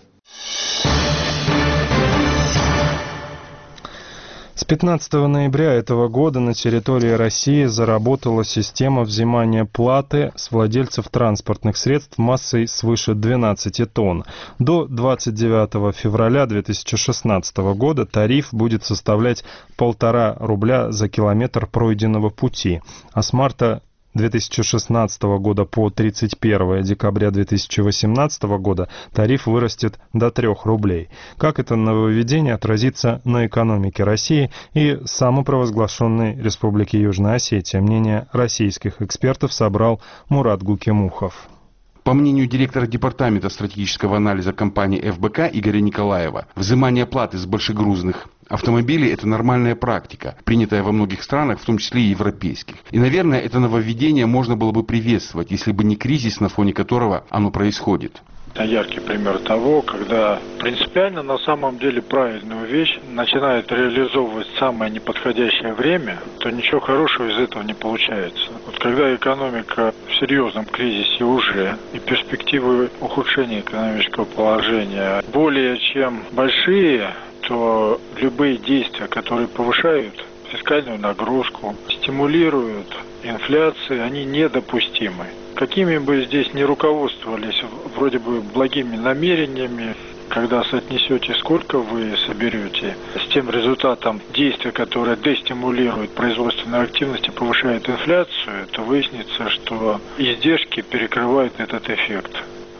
С пятнадцатого ноября этого года на территории России заработала система взимания платы с владельцев транспортных средств массой свыше двенадцати тонн. До двадцать девятого февраля две тысячи шестнадцатого года тариф будет составлять полтора рубля за километр пройденного пути, а с марта две тысячи шестнадцатого года по тридцать первое декабря две тысячи восемнадцатого года тариф вырастет до трёх рублей. Как это нововведение отразится на экономике России и самопровозглашенной Республики Южная Осетия? Мнение российских экспертов собрал Мурат Гукемухов. По мнению директора департамента стратегического анализа компании эф бэ ка Игоря Николаева, взимание платы с большегрузных автомобилей – это нормальная практика, принятая во многих странах, в том числе и европейских. И, наверное, это нововведение можно было бы приветствовать, если бы не кризис, на фоне которого оно происходит. Это яркий пример того, когда принципиально на самом деле правильную вещь начинает реализовывать в самое неподходящее время, то ничего хорошего из этого не получается. Вот когда экономика в серьезном кризисе уже и перспективы ухудшения экономического положения более чем большие, то любые действия, которые повышают фискальную нагрузку, стимулируют инфляцию, они недопустимы. Какими бы здесь ни руководствовались вроде бы благими намерениями, когда соотнесете, сколько вы соберете, с тем результатом действия, которое дестимулирует производственную активность и повышает инфляцию, то выяснится, что издержки перекрывают этот эффект.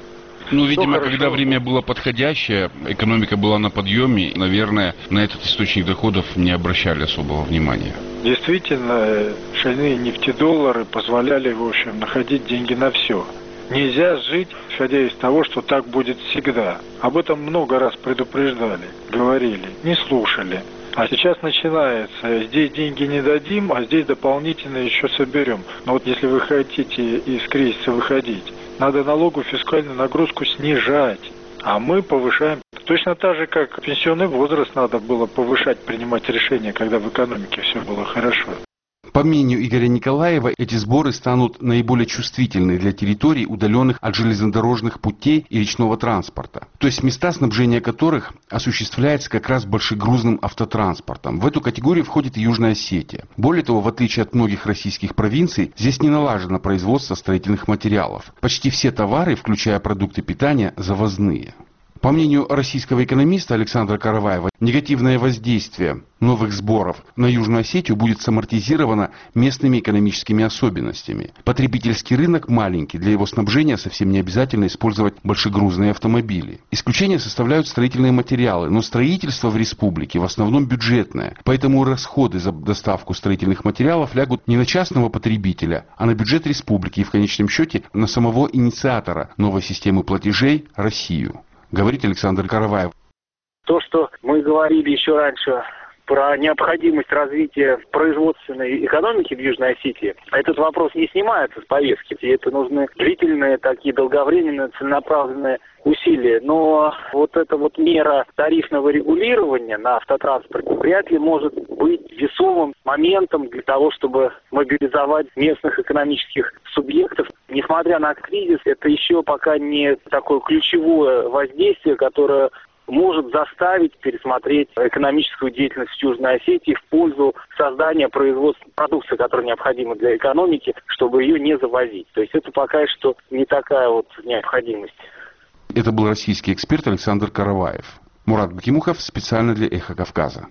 Ну, видимо, хорошо. Когда время было подходящее, экономика была на подъеме, наверное, на этот источник доходов не обращали особого внимания. Действительно, шальные нефтедоллары позволяли, в общем, находить деньги на все. Нельзя жить, исходя из того, что так будет всегда. Об этом много раз предупреждали, говорили, не слушали. А сейчас начинается, здесь деньги не дадим, а здесь дополнительно еще соберем. Но вот если вы хотите из кризиса выходить, надо налоговую фискальную нагрузку снижать, а мы повышаем. Точно так же, как пенсионный возраст надо было повышать, принимать решения, когда в экономике все было хорошо. По мнению Игоря Николаева, эти сборы станут наиболее чувствительны для территорий, удаленных от железнодорожных путей и речного транспорта. То есть места, снабжения которых осуществляется как раз большегрузным автотранспортом. В эту категорию входит и Южная Осетия. Более того, в отличие от многих российских провинций, здесь не налажено производство строительных материалов. Почти все товары, включая продукты питания, завозные. По мнению российского экономиста Александра Караваева, негативное воздействие новых сборов на Южную Осетию будет самортизировано местными экономическими особенностями. Потребительский рынок маленький, для его снабжения совсем не обязательно использовать большегрузные автомобили. Исключение составляют строительные материалы, но строительство в республике в основном бюджетное, поэтому расходы за доставку строительных материалов лягут не на частного потребителя, а на бюджет республики и в конечном счете на самого инициатора новой системы платежей – Россию. Говорит Александр Караваев. То, что мы говорили еще раньше про необходимость развития производственной экономики в Южной Осетии, этот вопрос не снимается с повестки. И это нужны длительные, такие долговременные, целенаправленные усилия. Но вот эта вот мера тарифного регулирования на автотранспорте вряд ли может быть весомым моментом для того, чтобы мобилизовать местных экономических субъектов. Несмотря на кризис, это еще пока не такое ключевое воздействие, которое может заставить пересмотреть экономическую деятельность в Южной Осетии в пользу создания производства продукции, которая необходима для экономики, чтобы ее не завозить. То есть это пока что не такая вот необходимость. Это был российский эксперт Александр Караваев. Мурат Гукемухов специально для «Эхо Кавказа».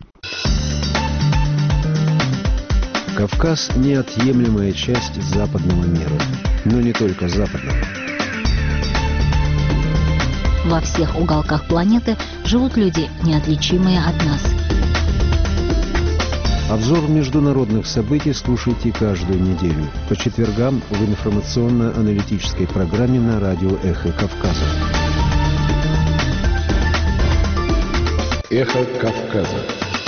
Кавказ – неотъемлемая часть западного мира, но не только западного. Во всех уголках планеты живут люди, неотличимые от нас. Обзор международных событий слушайте каждую неделю по четвергам в информационно-аналитической программе на радио «Эхо Кавказа». «Эхо Кавказа».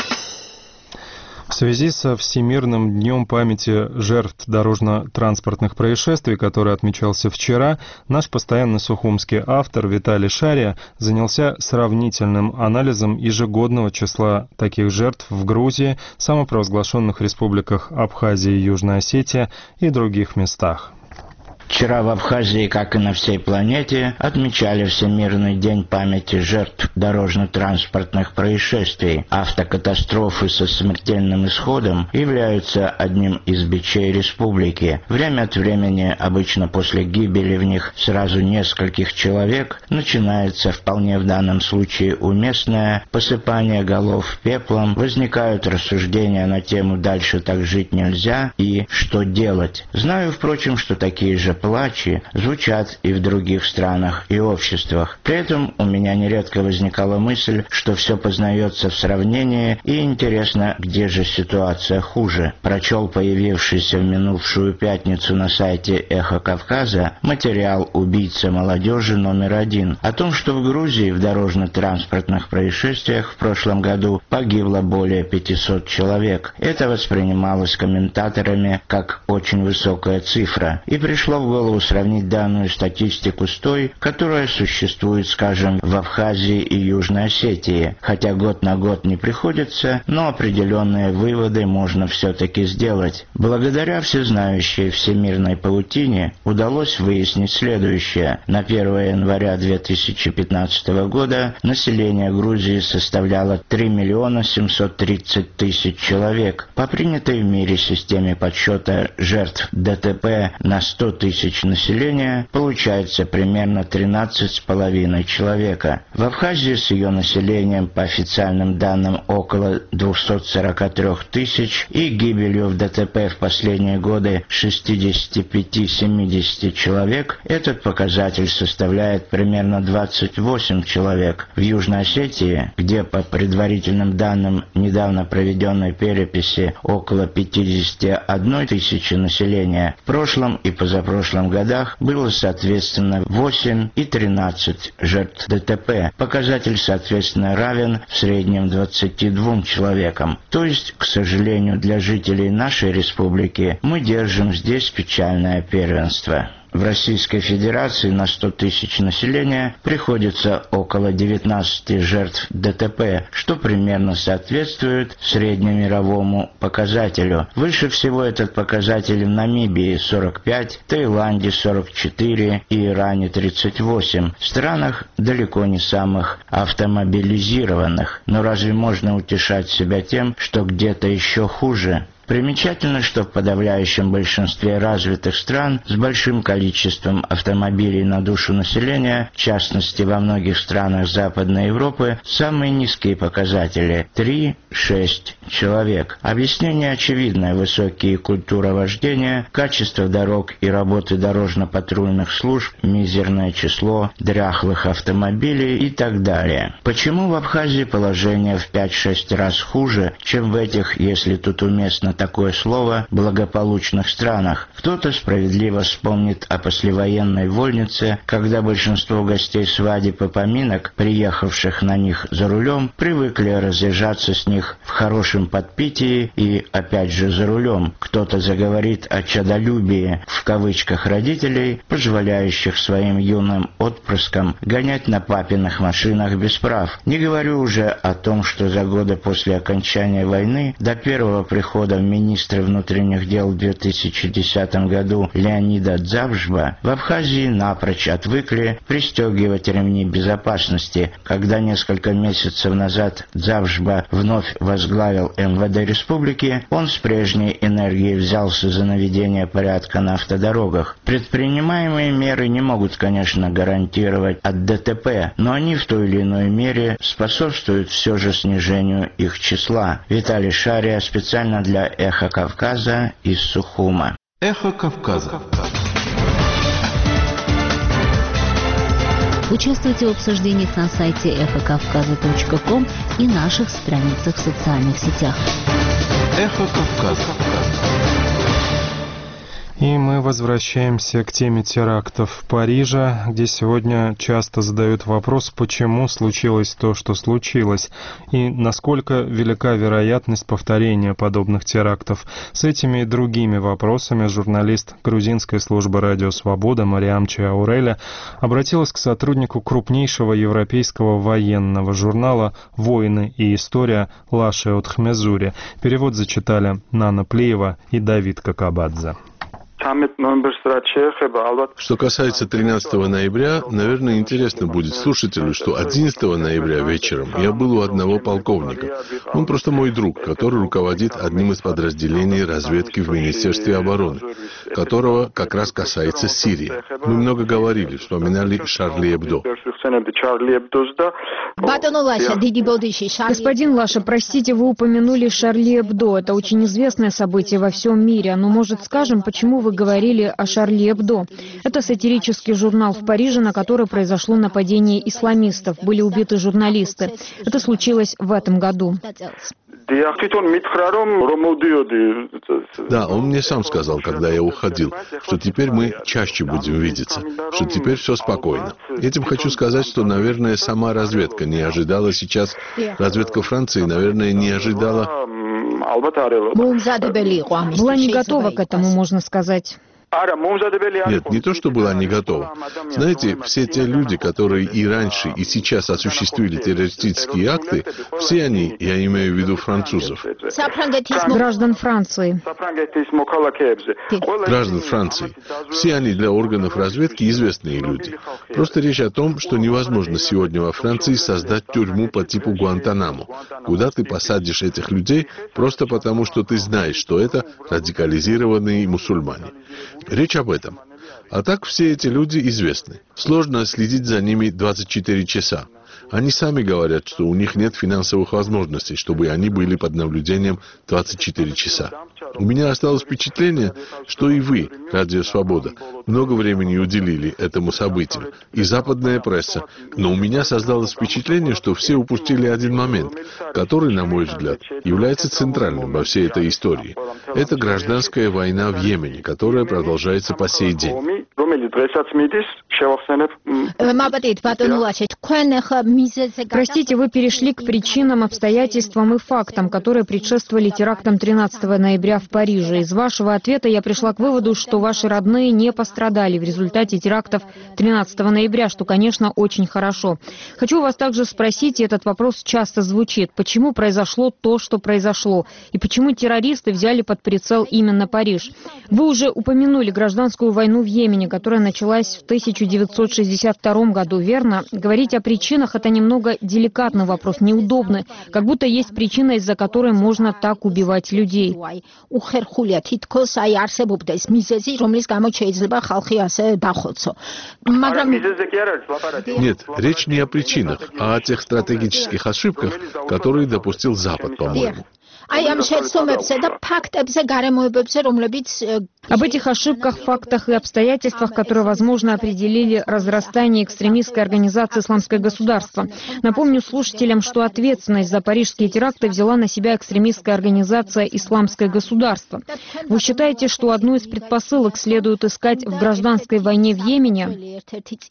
В связи со Всемирным днем памяти жертв дорожно-транспортных происшествий, который отмечался вчера, наш постоянный сухумский автор Виталий Шария занялся сравнительным анализом ежегодного числа таких жертв в Грузии, самопровозглашенных республиках Абхазия и Южная Осетия и других местах. Вчера в Абхазии, как и на всей планете, отмечали Всемирный день памяти жертв дорожно-транспортных происшествий. Автокатастрофы со смертельным исходом являются одним из бичей республики. Время от времени, обычно после гибели в них сразу нескольких человек, начинается вполне в данном случае уместное посыпание голов пеплом, возникают рассуждения на тему «дальше так жить нельзя» и «что делать?». Знаю, впрочем, что такие же плачи звучат и в других странах и обществах. При этом у меня нередко возникала мысль, что все познается в сравнении, и интересно, где же ситуация хуже. Прочел появившийся в минувшую пятницу на сайте «Эхо Кавказа» материал «Убийца молодежи номер один» о том, что в Грузии в дорожно-транспортных происшествиях в прошлом году погибло более пятисот человек. Это воспринималось комментаторами как очень высокая цифра, и пришло в голову сравнить данную статистику с той, которая существует, скажем, в Абхазии и Южной Осетии. Хотя год на год не приходится, но определенные выводы можно все-таки сделать. Благодаря всезнающей всемирной паутине удалось выяснить следующее. На первое января две тысячи пятнадцатого года население Грузии составляло три миллиона семьсот тридцать тысяч человек. По принятой в мире системе подсчета жертв ДТП на сто тысяч населения получается примерно тринадцать с половиной человека. В Абхазии с ее населением по официальным данным около двухсот сорока трёх тысяч и гибелью в ДТП в последние годы шестидесяти пяти — семидесяти человек, этот показатель составляет примерно двадцать восемь человек. В Южной Осетии, где по предварительным данным недавно проведенной переписи около пятидесяти одной тысячи населения, в прошлом и позапрошлом годах было соответственно восемь и тринадцать жертв ДТП. Показатель соответственно равен в среднем двадцати двум человекам. То есть, к сожалению, для жителей нашей республики мы держим здесь печальное первенство. В Российской Федерации на сто тысяч населения приходится около девятнадцати жертв ДТП, что примерно соответствует среднемировому показателю. Выше всего этот показатель в Намибии сорок пять, Таиланде сорок четыре и Иране тридцать восемь. В странах далеко не самых автомобилизированных. Но разве можно утешать себя тем, что где-то еще хуже? Примечательно, что в подавляющем большинстве развитых стран с большим количеством автомобилей на душу населения, в частности во многих странах Западной Европы, самые низкие показатели – три-шесть человек. Объяснение очевидное: высокие культура вождения, качество дорог и работы дорожно-патрульных служб, мизерное число дряхлых автомобилей и так далее. Почему в Абхазии положение в пять-шесть раз хуже, чем в этих, если тут уместно такое слово, благополучных странах? Кто-то справедливо вспомнит о послевоенной вольнице, когда большинство гостей свадеб и поминок, приехавших на них за рулем, привыкли разъезжаться с них в хорошем подпитии и, опять же, за рулем. Кто-то заговорит о чадолюбии, в кавычках, родителей, позволяющих своим юным отпрыскам гонять на папиных машинах без прав. Не говорю уже о том, что за годы после окончания войны до первого прихода в министра внутренних дел в две тысячи десятом году Леонида Дзавжба в Абхазии напрочь отвыкли пристегивать ремни безопасности. Когда несколько месяцев назад Дзавжба вновь возглавил эм вэ дэ республики, он с прежней энергией взялся за наведение порядка на автодорогах. Предпринимаемые меры не могут, конечно, гарантировать от ДТП, но они в той или иной мере способствуют все же снижению их числа. Виталий Шария специально для «Эхо Кавказа» из Сухума. «Эхо Кавказа». Участвуйте в обсуждениях на сайте эхо кавказа точка ком и наших страницах в социальных сетях. «Эхо Кавказа». И мы возвращаемся к теме терактов в Париже, где сегодня часто задают вопрос, почему случилось то, что случилось, и насколько велика вероятность повторения подобных терактов. С этими и другими вопросами журналист грузинской службы «Радио Свобода» Мариам Чауреля обратилась к сотруднику крупнейшего европейского военного журнала «Войны и история» Лаше Отхмезуре. Перевод зачитали Нана Плеева и Давид Какабадзе. Что касается тринадцатого ноября, наверное, интересно будет слушателю, что одиннадцатого ноября вечером я был у одного полковника. Он просто мой друг, который руководит одним из подразделений разведки в Министерстве обороны, которого как раз касается Сирии. Мы много говорили, вспоминали Шарли Эбдо. Господин Лаша, простите, вы упомянули Шарли Эбдо. Это очень известное событие во всем мире. Но, может, скажем, почему вы говорили о Шарли Эбдо? Это сатирический журнал в Париже, на который произошло нападение исламистов. Были убиты журналисты. Это случилось в этом году. Да, он мне сам сказал, когда я уходил, что теперь мы чаще будем видеться, что теперь все спокойно. Этим хочу сказать, что, наверное, сама разведка не ожидала сейчас, разведка Франции, наверное, не ожидала... Была не готова к этому, можно сказать. Нет, не то, что была не готова. Знаете, все те люди, которые и раньше, и сейчас осуществили террористические акты, все они, я имею в виду французов. Граждан Франции. Граждан Франции. Все они для органов разведки известные люди. Просто речь о том, что невозможно сегодня во Франции создать тюрьму по типу Гуантанамо, куда ты посадишь этих людей просто потому, что ты знаешь, что это радикализированные мусульмане. Речь об этом. А так все эти люди известны. Сложно следить за ними двадцать четыре часа. Они сами говорят, что у них нет финансовых возможностей, чтобы они были под наблюдением двадцать четыре часа. У меня осталось впечатление, что и вы, Радио Свобода, много времени уделили этому событию, и западная пресса. Но у меня создалось впечатление, что все упустили один момент, который, на мой взгляд, является центральным во всей этой истории. Это гражданская война в Йемене, которая продолжается по сей день. Простите, вы перешли к причинам, обстоятельствам и фактам, которые предшествовали терактам тринадцатого ноября в Париже. Из вашего ответа я пришла к выводу, что ваши родные не пострадали в результате терактов тринадцатого ноября, что, конечно, очень хорошо. Хочу вас также спросить, и этот вопрос часто звучит, почему произошло то, что произошло, и почему террористы взяли под прицел именно Париж. Вы уже упомянули гражданскую войну в Йемене, которая началась в тысяча девятьсот шестьдесят втором году, верно? Говорить о причинах — это немного деликатный вопрос, неудобный, как будто есть причина, из-за которой можно так убивать людей. Нет, речь не о причинах, а о тех стратегических ошибках, которые допустил Запад, по-моему. Об этих ошибках, фактах и обстоятельствах, которые, возможно, определили разрастание экстремистской организации «Исламское государство». Напомню слушателям, что ответственность за парижские теракты взяла на себя экстремистская организация «Исламское государство». Вы считаете, что одну из предпосылок следует искать в гражданской войне в Йемене?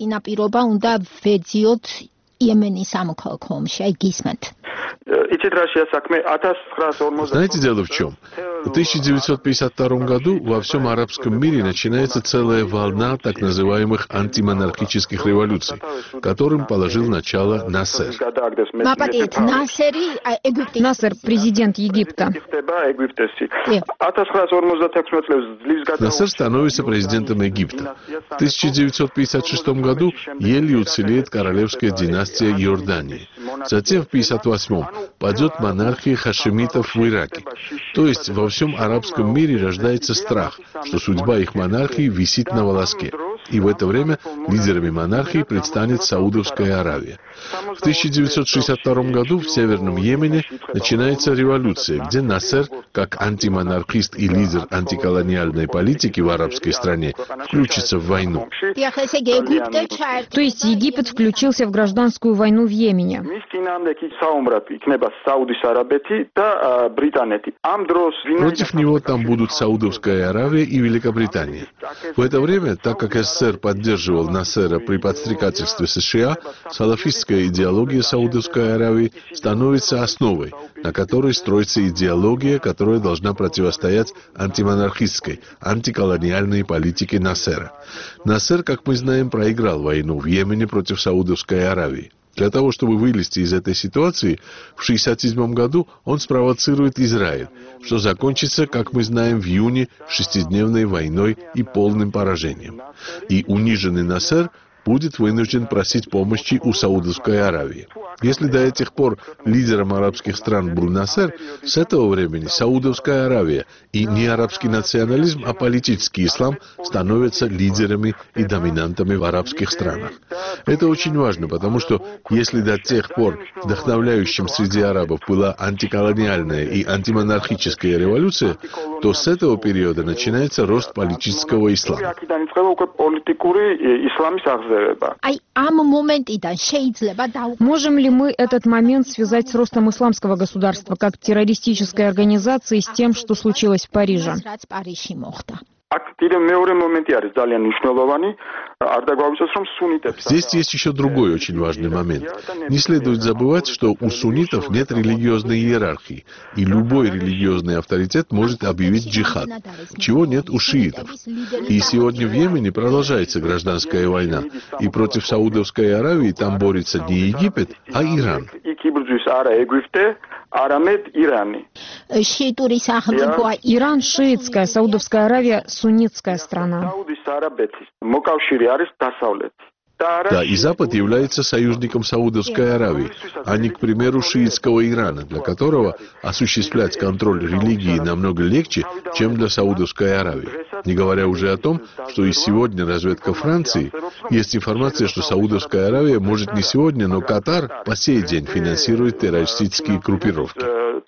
Знаете, дело в чем? В тысяча девятьсот пятьдесят втором году во всем арабском мире начинается целая волна так называемых антимонархических революций, которым положил начало Насер. Насер, президент Египта. Насер становится президентом Египта. В тысяча девятьсот пятьдесят шестом году еле уцелеет королевская династия Иордании. Затем в пятьдесят восьмом падет монархия хашемитов в Ираке. То есть во всем арабском мире рождается страх, что судьба их монархии висит на волоске. И в это время лидерами монархии предстанет Саудовская Аравия. В тысяча девятьсот шестьдесят втором году в Северном Йемене начинается революция, где Насер, как антимонархист и лидер антиколониальной политики в арабской стране, включится в войну. То есть Египет включился в гражданскую войну в Йемене. Против него там будут Саудовская Аравия и Великобритания. В это время, так как СССР поддерживал Насера при подстрекательстве США, салафистская идеология Саудовской Аравии становится основой, на которой строится идеология, которая должна противостоять антимонархистской, антиколониальной политике Насера. Насер, как мы знаем, проиграл войну в Йемене против Саудовской Аравии. Для того, чтобы вылезти из этой ситуации, в шестьдесят седьмом году он спровоцирует Израиль, что закончится, как мы знаем, в июне шестидневной войной и полным поражением. И униженный Насер будет вынужден просить помощи у Саудовской Аравии. Если до этих пор лидером арабских стран был Насер, с этого времени Саудовская Аравия и не арабский национализм, а политический ислам становятся лидерами и доминантами в арабских странах. Это очень важно, потому что если до тех пор вдохновляющим среди арабов была антиколониальная и антимонархическая революция, то с этого периода начинается рост политического ислама. Можем ли мы этот момент связать с ростом исламского государства как террористической организации с тем, что случилось в Париже? Здесь есть еще другой очень важный момент. Не следует забывать, что у суннитов нет религиозной иерархии, и любой религиозный авторитет может объявить джихад, чего нет у шиитов. И сегодня в Йемене продолжается гражданская война, и против Саудовской Аравии там борется не Египет, а Иран. Иран шиитская, Саудовская Аравия суннитская страна. Да, и Запад является союзником Саудовской Аравии, а не, к примеру, шиитского Ирана, для которого осуществлять контроль религии намного легче, чем для Саудовской Аравии. Не говоря уже о том, что и сегодня разведка Франции, есть информация, что Саудовская Аравия, может не сегодня, но Катар по сей день финансирует террористические группировки.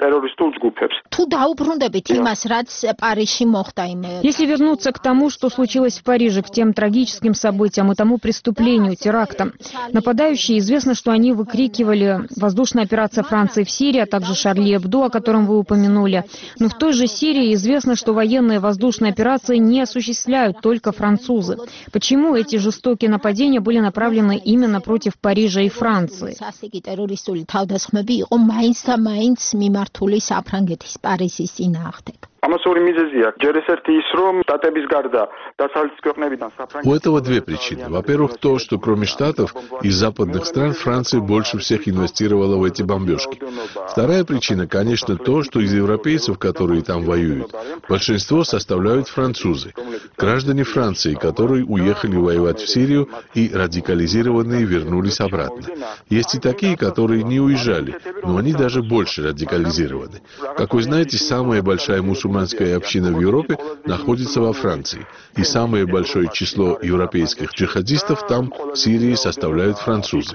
Если вернуться к тому, что случилось в Париже, к тем трагическим событиям и тому преступлению, терактам, нападающие, известно, что они выкрикивали «воздушная операция Франции в Сирии», а также «Шарли Эбдо», о котором вы упомянули. Но в той же Сирии известно, что военные воздушные операции не осуществляют только французы. Почему эти жестокие нападения были направлены именно против Парижа и Франции? У этого две причины. Во-первых, то, что кроме Штатов и западных стран Франция больше всех инвестировала в эти бомбежки. Вторая причина, конечно, то, что из европейцев, которые там воюют, большинство составляют французы, граждане Франции, которые уехали воевать в Сирию и радикализированные вернулись обратно. Есть и такие, которые не уезжали, но они даже больше радикализированы. Как вы знаете, самая большая мусульманская община в Европе находится во Франции, и самое большое число европейских джихадистов там, в Сирии, составляют французы.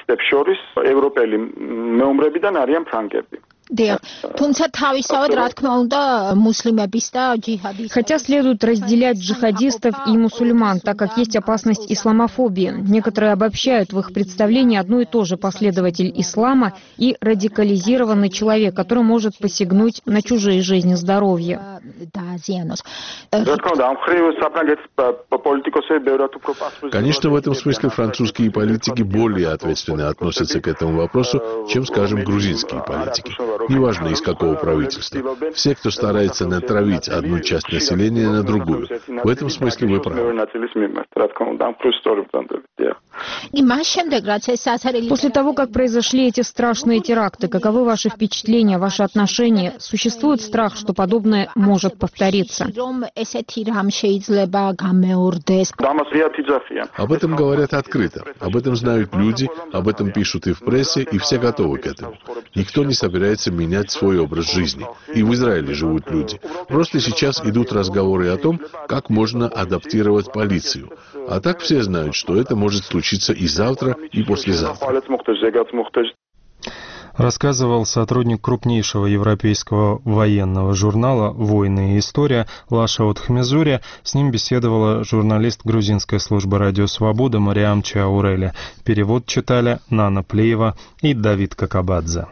Хотя следует разделять джихадистов и мусульман, так как есть опасность исламофобии. Некоторые обобщают в их представлении одно и то же: последователь ислама и радикализированный человек, который может посягнуть на чужие жизни, здоровье. Конечно, в этом смысле французские политики более ответственно относятся к этому вопросу, чем, скажем, грузинские политики. Неважно, из какого правительства. Все, кто старается натравить одну часть населения на другую. В этом смысле вы правы. После того, как произошли эти страшные теракты, каковы ваши впечатления, ваши отношения? Существует страх, что подобное может повториться? Об этом говорят открыто. Об этом знают люди, об этом пишут и в прессе, и все готовы к этому. Никто не собирается менять свой образ жизни. И в Израиле живут люди. Просто сейчас идут разговоры о том, как можно адаптировать полицию. А так все знают, что это может случиться и завтра, и послезавтра. Рассказывал сотрудник крупнейшего европейского военного журнала «Войны и история» Лаша Отхмезурия. С ним беседовала журналист грузинской службы «Радио Свобода» Мариам Чаурели. Перевод читали Нана Плеева и Давид Какабадзе.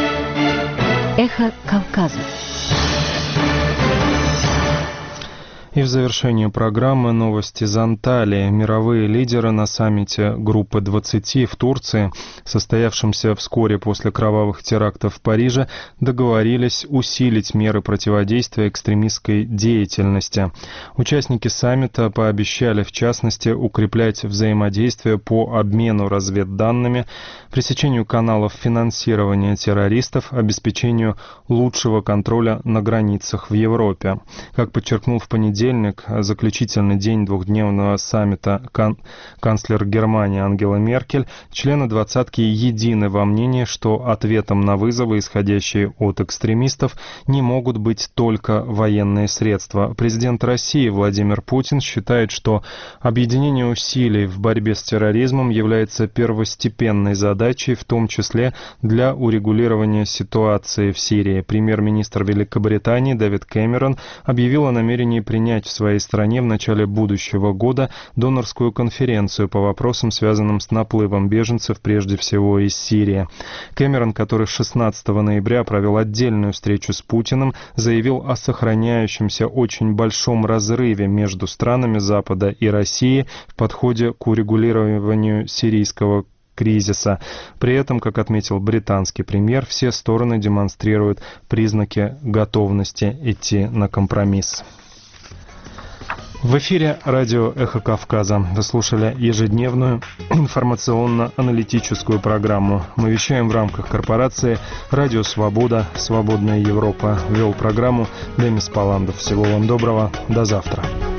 Эхо Кавказа. И в завершении программы новости из Анталии. Мировые лидеры на саммите Группы двадцати в Турции, состоявшемся вскоре после кровавых терактов в Париже, договорились усилить меры противодействия экстремистской деятельности. Участники саммита пообещали, в частности, укреплять взаимодействие по обмену разведданными, пресечению каналов финансирования террористов, обеспечению лучшего контроля на границах в Европе. Как подчеркнул в понедельник, заключительный день двухдневного саммита кан- канцлер Германии Ангела Меркель, члены двадцатки едины во мнении, что ответом на вызовы, исходящие от экстремистов, не могут быть только военные средства. Президент России Владимир Путин считает, что объединение усилий в борьбе с терроризмом является первостепенной задачей, в том числе для урегулирования ситуации в Сирии. Премьер-министр Великобритании Дэвид Кэмерон объявил о намерении принять в своей стране в начале будущего года донорскую конференцию по вопросам, связанным с наплывом беженцев, прежде всего из Сирии. Кэмерон, который шестнадцатого ноября провел отдельную встречу с Путиным, заявил о сохраняющемся очень большом разрыве между странами Запада и России в подходе к урегулированию сирийского кризиса. При этом, как отметил британский премьер, все стороны демонстрируют признаки готовности идти на компромисс. В эфире радио «Эхо Кавказа». Вы слушали ежедневную информационно-аналитическую программу. Мы вещаем в рамках корпорации «Радио Свобода. Свободная Европа». Вел программу Демис Паландов. Всего вам доброго. До завтра.